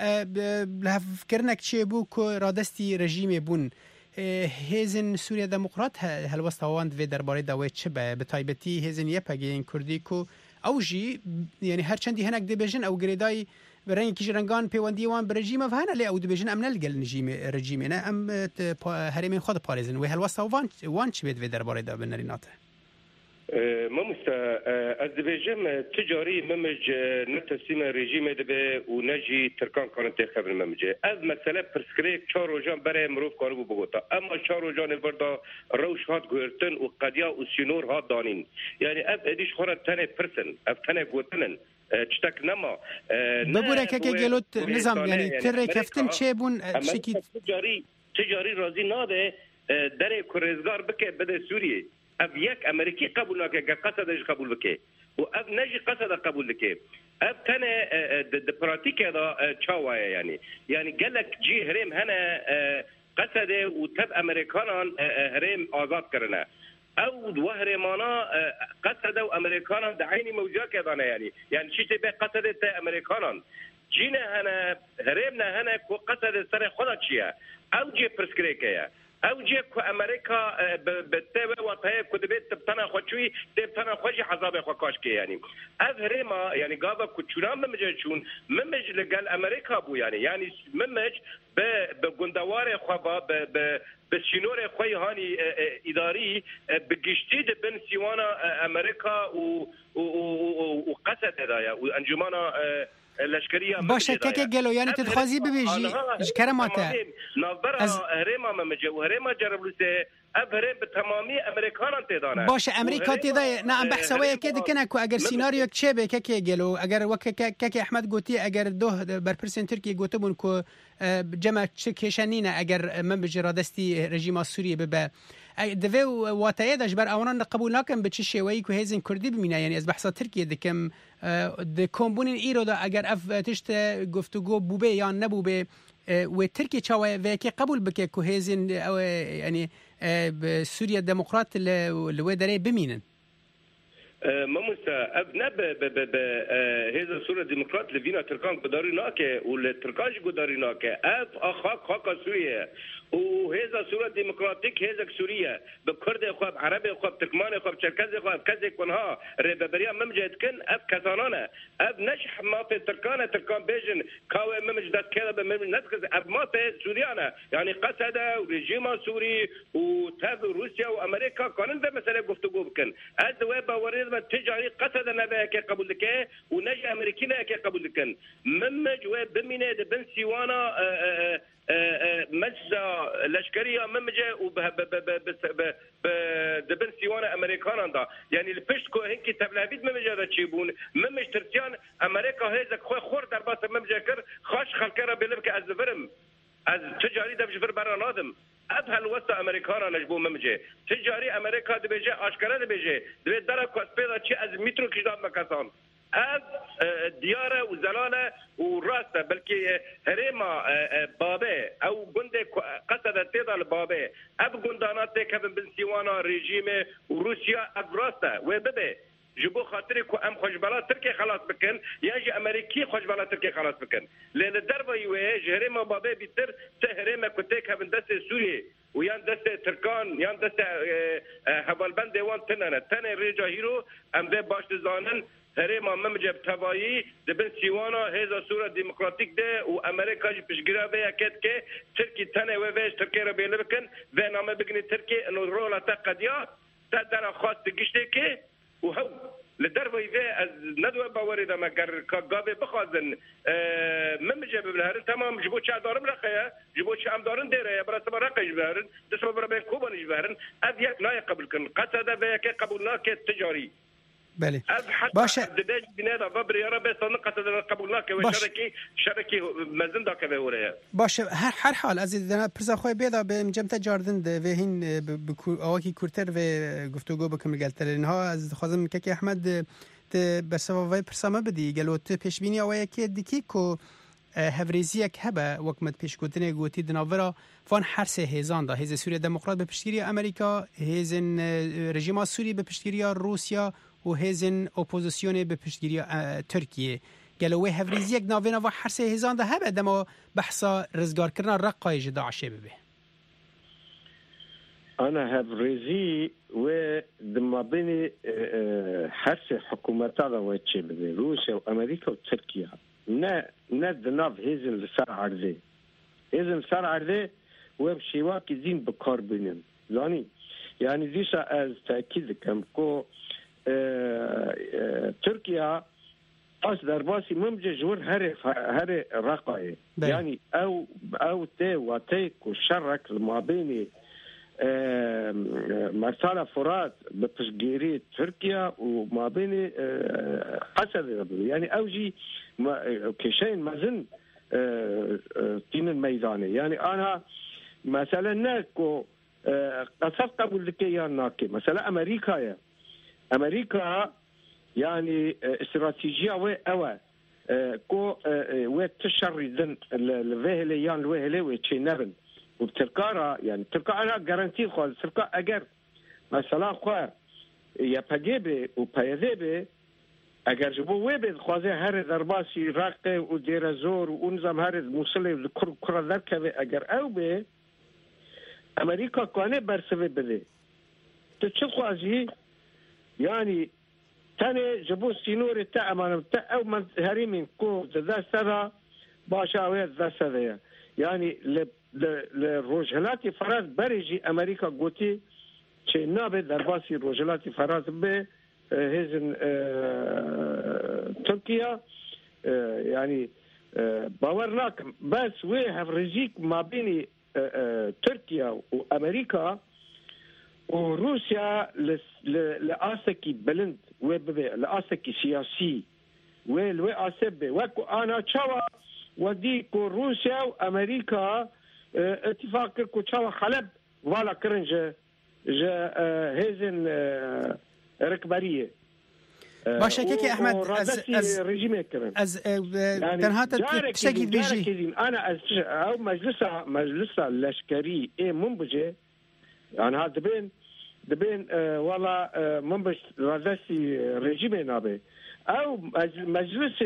فکرنك چه بو کو رادستی رژیم بون هزن سوريا ديمقراط هل وستواند و درباره دوای چه به تایبتی هزن یپگین کردی کو او جی يعني هر چندی هنک دبجن او گریدای برای کیش رنگان پیوندی وان برژیم و هنه لی او دبجن ام نلگل رژیم نه ام هرمین خود پاریزن و هل وستوان چه به درباره دا بنریناته ممستا از دبیجم تجاری ممج نتسیم رژیم دبی و نجی ترکان کانت خبر ممجه از مسئله پرسکریک 4 روزان برای مروف کارو بگوتا اما 4 روزان بردا روش هات گورتن و قدیا و سینور هات دانین یعنی از ادیش خورد تنه پرسن اف تنه گوتنن چتک نما ببوره که گلوت نظام یعنی تر کفتن چه بون شکی تجاری رازی ناده در کرزگار بکه بده سوریه اب یک امریکی قبول نکه قصدش قبول بکه و اب نجی قصد قبول بکه اب تنه د پراتیک دا چاوایه یعنی گلک جی هرم هنه قصده و تب امریکانان هرم آزاد کرنه او دو هرمانا قصده و امریکانان د عینی موجه کدانه یعنی چی تبه قصده تا امریکانان جینه هنه هرم نه هنه کو قصد سر خدا چیه او جی پرسکریکه او جه کو امریکا بتوه وطهه کدبیت تبتنا خوشوی تبتنا خوشی حضاب خوکاش که یعنی از هرما یعنی گاوا کچونان ممجه چون ممج لگل امریکا بو یعنی ممج به گندوار خوابا به سینور خوی هانی اداری به گشتی بن سیوانا امریکا و قصد هدایا و انجمانا لشکریه باشه که گلو یعنی تدخوازی ببیجی کرماته از هرما ممجه و هرما جربلوسه ابره به تمامی امریکانان تدانه باشه امریکا تدای نه ام بحثوی که دکنه کو اگر سیناریو چه به که گلو اگر وک که احمد گوتی اگر دو بر پرسن ترکیه گوته بون کو جمع چه کشنینه اگر من بجرادستی رژیم سوریه به دوی واتایه داش بر اوانان قبول نکن به چه شیوهی که هزین کردی بمینه یعنی از بحثا ترکیه دکم د کومبونین ایرو دا اگر اف تشت گفتگو بوبه یا نبوبه و ترکیه چاوه و که قبول بکه که هزین یعنی سوریا دموکرات لوی داره بمینن ممستا ابنا هذا سورة ديمقراط لفينا تركان قداري ناكي والتركانش قداري ناكي اف خاك سوريا وهذا سورة ديمقراطيك هذا سوريا بكرد خواب عربي خواب تركماني خواب تشركزي خواب كزي كونها ربابريا ممجد كن اف كسانانا اف نشح ما في تركان بيجن كاوي ممج دات كذا بممج نتكز اف ما في سوريانا يعني قصدا ورجيما سوري وتاب روسيا وامريكا كانن ده مسألة گفتگو بكن از ويبا وريد تجاري قصد نبا كي قبول لك ونجي امريكينا كي قبول لك ممج وبمينه بن سيوانا مجزا لشكريه ممجه دبن سيوانا امريكان دا يعني البشتكو هنكي تبلافيد ممجه دا تشيبون ممج ترتيان امريكا هيزك خور درباس ممجه كر خاش خلكره بلبك از فرم از تجاري دا بجفر برا نادم ابهل وسط امريكان نجبو ممجه تجاري امريكا دبيجه اشكره دبيجه دبي درا كوسبيدا چي از مترو كيدام مكاسان ديارة وزلالة وراسة بلكي هريما بابي أو جندي قصد تيضا بابي أب جندانات كفن بن سيوانا ريجيمي وروسيا أب راسة وببي جبو خاطرك وام خوشبالات تركي خلاص بكن يجي امريكي خوشبالات تركي خلاص بكن لان الدربه يواجه هريما بابي بيتر تهريما كنتك من دست سوريا ويان دست تركان يان دست هبالبند وان تنن تن ريجا هيرو ام ده باش زانن هريما ممجب تبايي دبن سيوانا هذا صوره ديمقراطيك ده وامريكا بيشغرا بها كتك تركي تن وواج تركي ربي بكن بينما بغني تركي انه رولا تقديا تدنا خاص تجشتك وهو للدربه يفي ندوه باوري دا مقر كاغابي بخازن ممجب بالهرن تمام جبوت شا دارم رقيا جبوت شا ام دارن ديره برا سبا رقي جبهرن تسبب برا بين كوبا جبهرن اب يك لا يقبل كن قصد بك قبولنا كتجاري بله باشه ددج بنادا فبري يا رب قصد قبولنا شركي مزن دا كبه وريا باشه هر حال از دنا پرزا خوي بيدا بمجمت جاردن و هين اوكي كورتر و گفتگو بكم قالت لنها از خازم كي احمد بسبب پرسامه بدي قالوت پیش بینی او یکی دیکی کو هفریزیک هبه وکمت پیش گوتنه گوتی دناورا فان هر سه هزان دا هز سوریه دموکرات به پشتگیری امریکا هزن رژیم سوری به پشتگیری روسیا و هزن اپوزیسیون به پشتگیری ترکیه گلوه هفریزیک ناوینا و هر سه هزان دا هبه دما بحثا رزگار کردن رقای داعش ببه أنا هفريزي ودما بين حرس حكومات هذا واتشي روسيا وأمريكا وتركيا ندناف هزن لسار عرضي هزن لسار عرضي وبشيواكي زين بكار بينهم يعني ديشا از تأكيد كم كو تركيا أص درباسي ممجة جور هري رقاية يعني أو تي واتي كشرك لما بيني مرسالة فرات بتشجيري تركيا وما بين قصد يعني أوجي كشين مازن تين الميداني يعني أنا مثلا ناكو قصد قبل لكي ناكي مثلا أمريكا يعني استراتيجية وأوا كو وتشري ذن الوهليان الوهلي وتشينبن وبتركارا يعني تركا أنا جارانتي خالص تركا أجر مثلا خا يا بجيبه وبيذبه أجر جبوا وبيد خوازه هر درباسي راقة وديرزور ونظام هر موصله لكرة ذكر أجر أو به أمريكا كانت برسبة بده تشوف خوازي يعني تاني جبوا سينور تأمن أو من هريمين كو ذا سرا باشاوية ذا سرا يعني لروجلاتي فراز بريجي أمريكا قوتي شيء نابد درباسي روجلاتي فراز به هزن تركيا يعني باورناك بس ويهف رزيق ما بين تركيا وأمريكا وروسيا لآسكي بلند لآسكي سياسي والوآسبة وكو أنا تشاوى وديكو روسيا وأمريكا اتفاق كوتشاوا خلب ولا كرنج هزن ركباريه باشه كي احمد از رژیم کرن از تنها تشتكي بيجي انا او مجلس لشكري منبجه يعني هذا دبين والله منبج رئاسي رژیم نابه او مجلس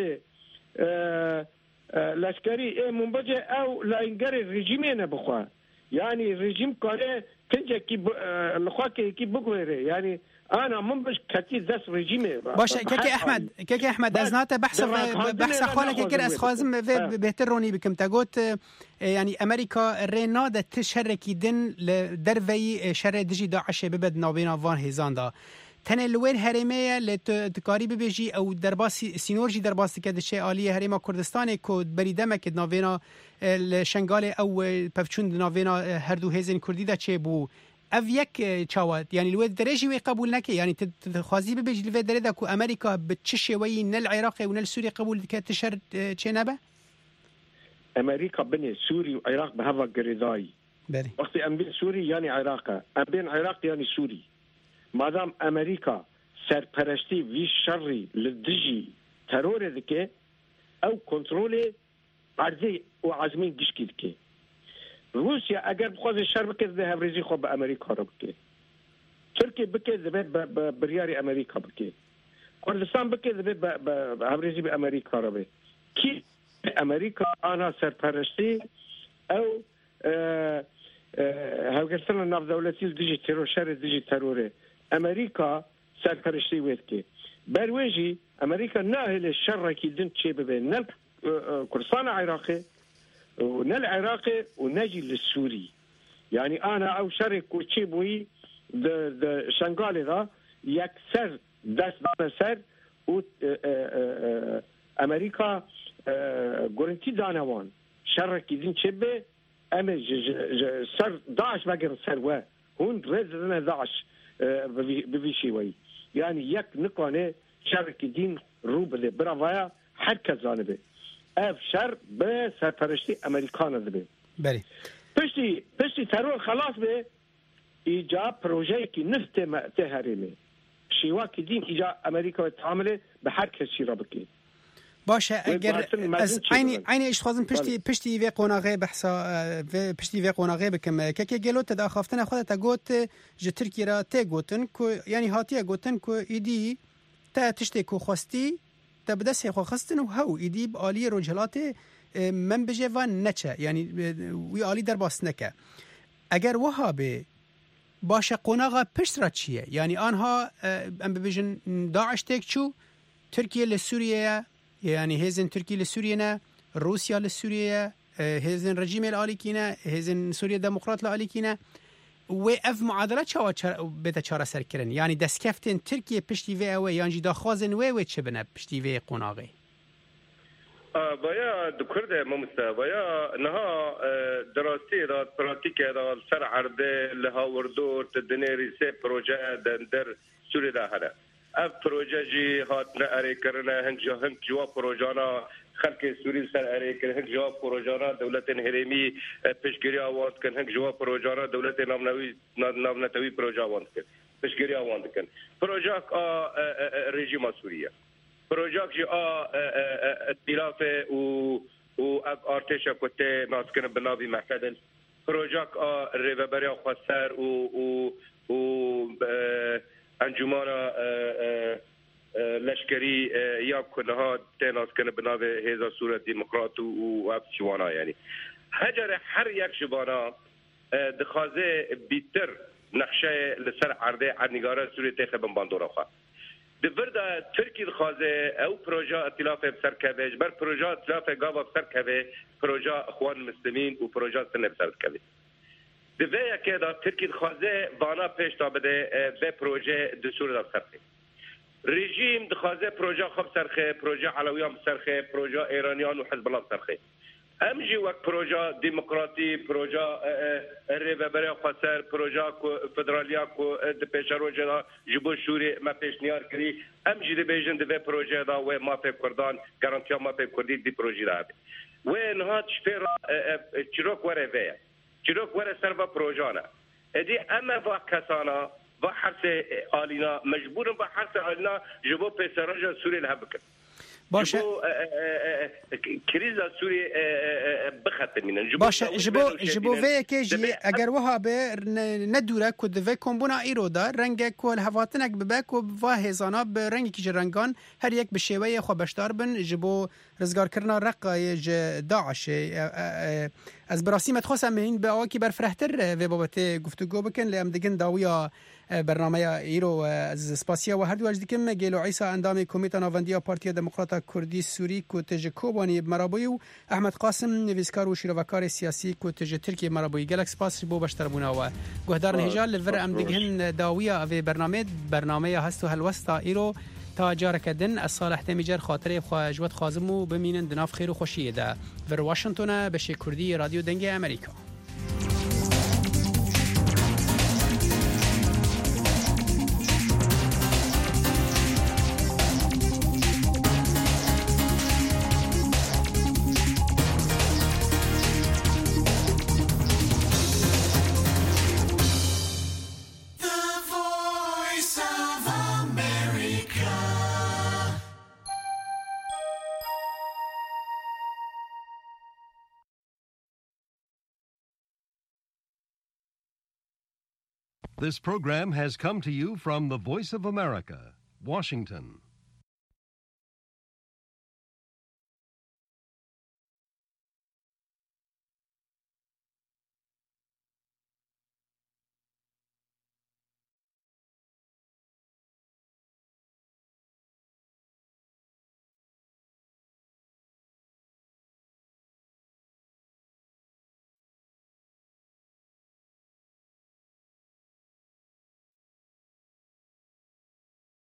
لشكري منبجه او لا ينقري رژیمه بخوا يعني الرژیم كاره كنجا كي الخواكي كي بقوله يعني انا منبج كتي ذس رژیمه باشه كيكي احمد از نات بحث خالك كير از خوازم بهتروني بكم تاغوت يعني امريكا ريناده تشركي دن لدروي شر دجي داعش ببد نابينا فان هيزاندا تنلوين هرمية لتكاري ببيجي او درباسي سينورجي درباسي كده شيء عالية هرمة كردستان كود بريدمه كد نافينا الشنغالي او بفچون نافينا هردو هيزن كردي دا چه بو او یک چاوات يعني الواد درجي وي قبول نكي يعني تخوازي ببيجي الواد دريدا كو امريكا بتششي وي نل العراق ونل سوري قبول كتشر چه نبه امريكا بني سوري وعراق بهذا قريضاي وقت ام بين سوري يعني عراق ام بين عراق يعني سوري مادام امريكا سرپرستی وی شری لدجی ترور ذكي او كنترول عرضي وعزمين جشكي ذكي روسيا اگر بخواز الشر بكي ذهب ريزي خو بامريكا ربكي تركيا بكي ذبت برياري امريكا بكي كردستان بكي ذبت بهبريزي بامريكا ربي كي امريكا انا سرپرستی او هاوگرتن ناف دولتی دیجی ترور شر دیجی تروره امریکا سرپرستی ویدکی برویجی امریکا ناهل الشر کی دن چه ببین نل کردستان عراقي ونل عراقي ونجي للسوري يعني انا او شرك وتشيبوي د شنغالي ذا يكسر داس سر و امريكا جورنتي دانوان شرك يدين شبه ام سر داعش بقر سر هون رزنا داعش بفيشيوي يعني يك نقانه شرك يدين روبله برافايا حركه جانبه اف شر به سرپرستی امریکا نداره بله پشتی ترور خلاص به ایجا پروژه کی نفت تهریمه شیوا کی دین ایجا امریکا تعامله به هر کسی را بکی باشه اگر از عینی ايش خوازم پشتی و قوناغه بحثا پشتی و قوناغه بکم که گلو تدا خافتن خودت گوت ج ترکیه را ته گوتن کو یعنی هاتیه گوتن کو ایدی تا تشتی کو خواستی تبدأ سيخو خستن وهو يديب آلي رجلات من بجوان نچه يعني وي آلي در باس نكه اگر وها به باشه قناغا پشت را چیه يعني آنها ام ببجن داعش تكچو تركيا لسوريا يعني هزن تركيا لسوريا روسيا لسوريا هزن رجيم الآلي كينا هزن سوريا ديمقراط الآلي كينا و اف معادله چاوا بده چاره سر کردن یعنی دستکفتن ترکیه پشتی و او یعنی دا خوازن و چه بنه پشتی و قوناغه بایا دکرده ممستا بایا نها دراستی دا پراتیک دا سر عرضه لها وردور تدنیری سه پروژه در سوری دا هره اف پروژه جی هات نه اری کرنه هنگ جوا پروژانا خلق سوری سر اری کن هنگ جواب پروژانا دولت هرمی پیشگیری آواند کن هنگ جواب پروژانا دولت نامنتوی پروژه آواند کن پیشگیری آواند کن پروژه رژیم سوریه پروژه جی ائتلاف و ارتش کته ناسکن بنابی معتدل پروژه ریوبری خسر و انجمن لشکری یا کنها تناس کنه بنابه هزا صورت دموکرات و افشوانا یعنی هجر هر یک شبانا دخوازه بیتر نقشه لسر عرضه عدنگاره سوری تخبن باندورا خواه دورده ترکی دخوازه او پروژه اطلاف بسر کبه بر پروژه اطلاف گاوا بسر کبه پروژه اخوان مسلمین و پروژه سنه بسر کبه دویه که دا ترکی دخوازه وانا پیش تا بده به پروژه دسور دا بسر کبه رژیم دخوازه پروژه خوب سرخه پروژه علویان سرخه پروژه ایرانیان و حزب الله سرخه امجی وقت پروژه دموکراتی پروژه ریوبری خسر پروژه فدرالیا کو د پیشرو جدا جبو شوری ما پیشنهاد کړی امجی د بیژن د پروژه دا و ما په کردان ګارانتیا ما په کردی دی پروژه را و نه شفر چروک وره وی چروک وره سروا پروژه نه ادي اما واکسانا و حرس آلینا مجبورم و حرس آلینا جبو پیسراج سوری لحبکن باشه کریز سوری بختمینن باشه جبو وی که جی اگر وها به ندوره کد و کمبونا ایرو دا رنگ کل هواتنک ببک و هزانا به رنگی که رنگان هر یک به شیوه خو بشدار بن جبو رزگار کرنا رقای داعش از براسیمت خواستم این به آقا کی برفرهتر و بابت گفتگو بکن لیم دیگن داویا برنامه ایرو از سپاسیا و هر دو اجدکم گیلو عیسی اندام کمیته ناوندی پارتی دموکرات کردی سوری کو تج کوبانی مرابوی و احمد قاسم نویسکار و شیروکار سیاسی کو تج ترکیه مرابوی گلک سپاس بو بشتربونا و گهدار هجال لور ام دیگن داویا و برنامه هستو هلوستا ایرو تا جارکدن از صالح دمیجر خاطره خواجوت خازمو بمینن دناف خیر و خوشیه ده ور واشنگتن به کردی رادیو دنگ امریکا This program has come to you from the Voice of America, Washington.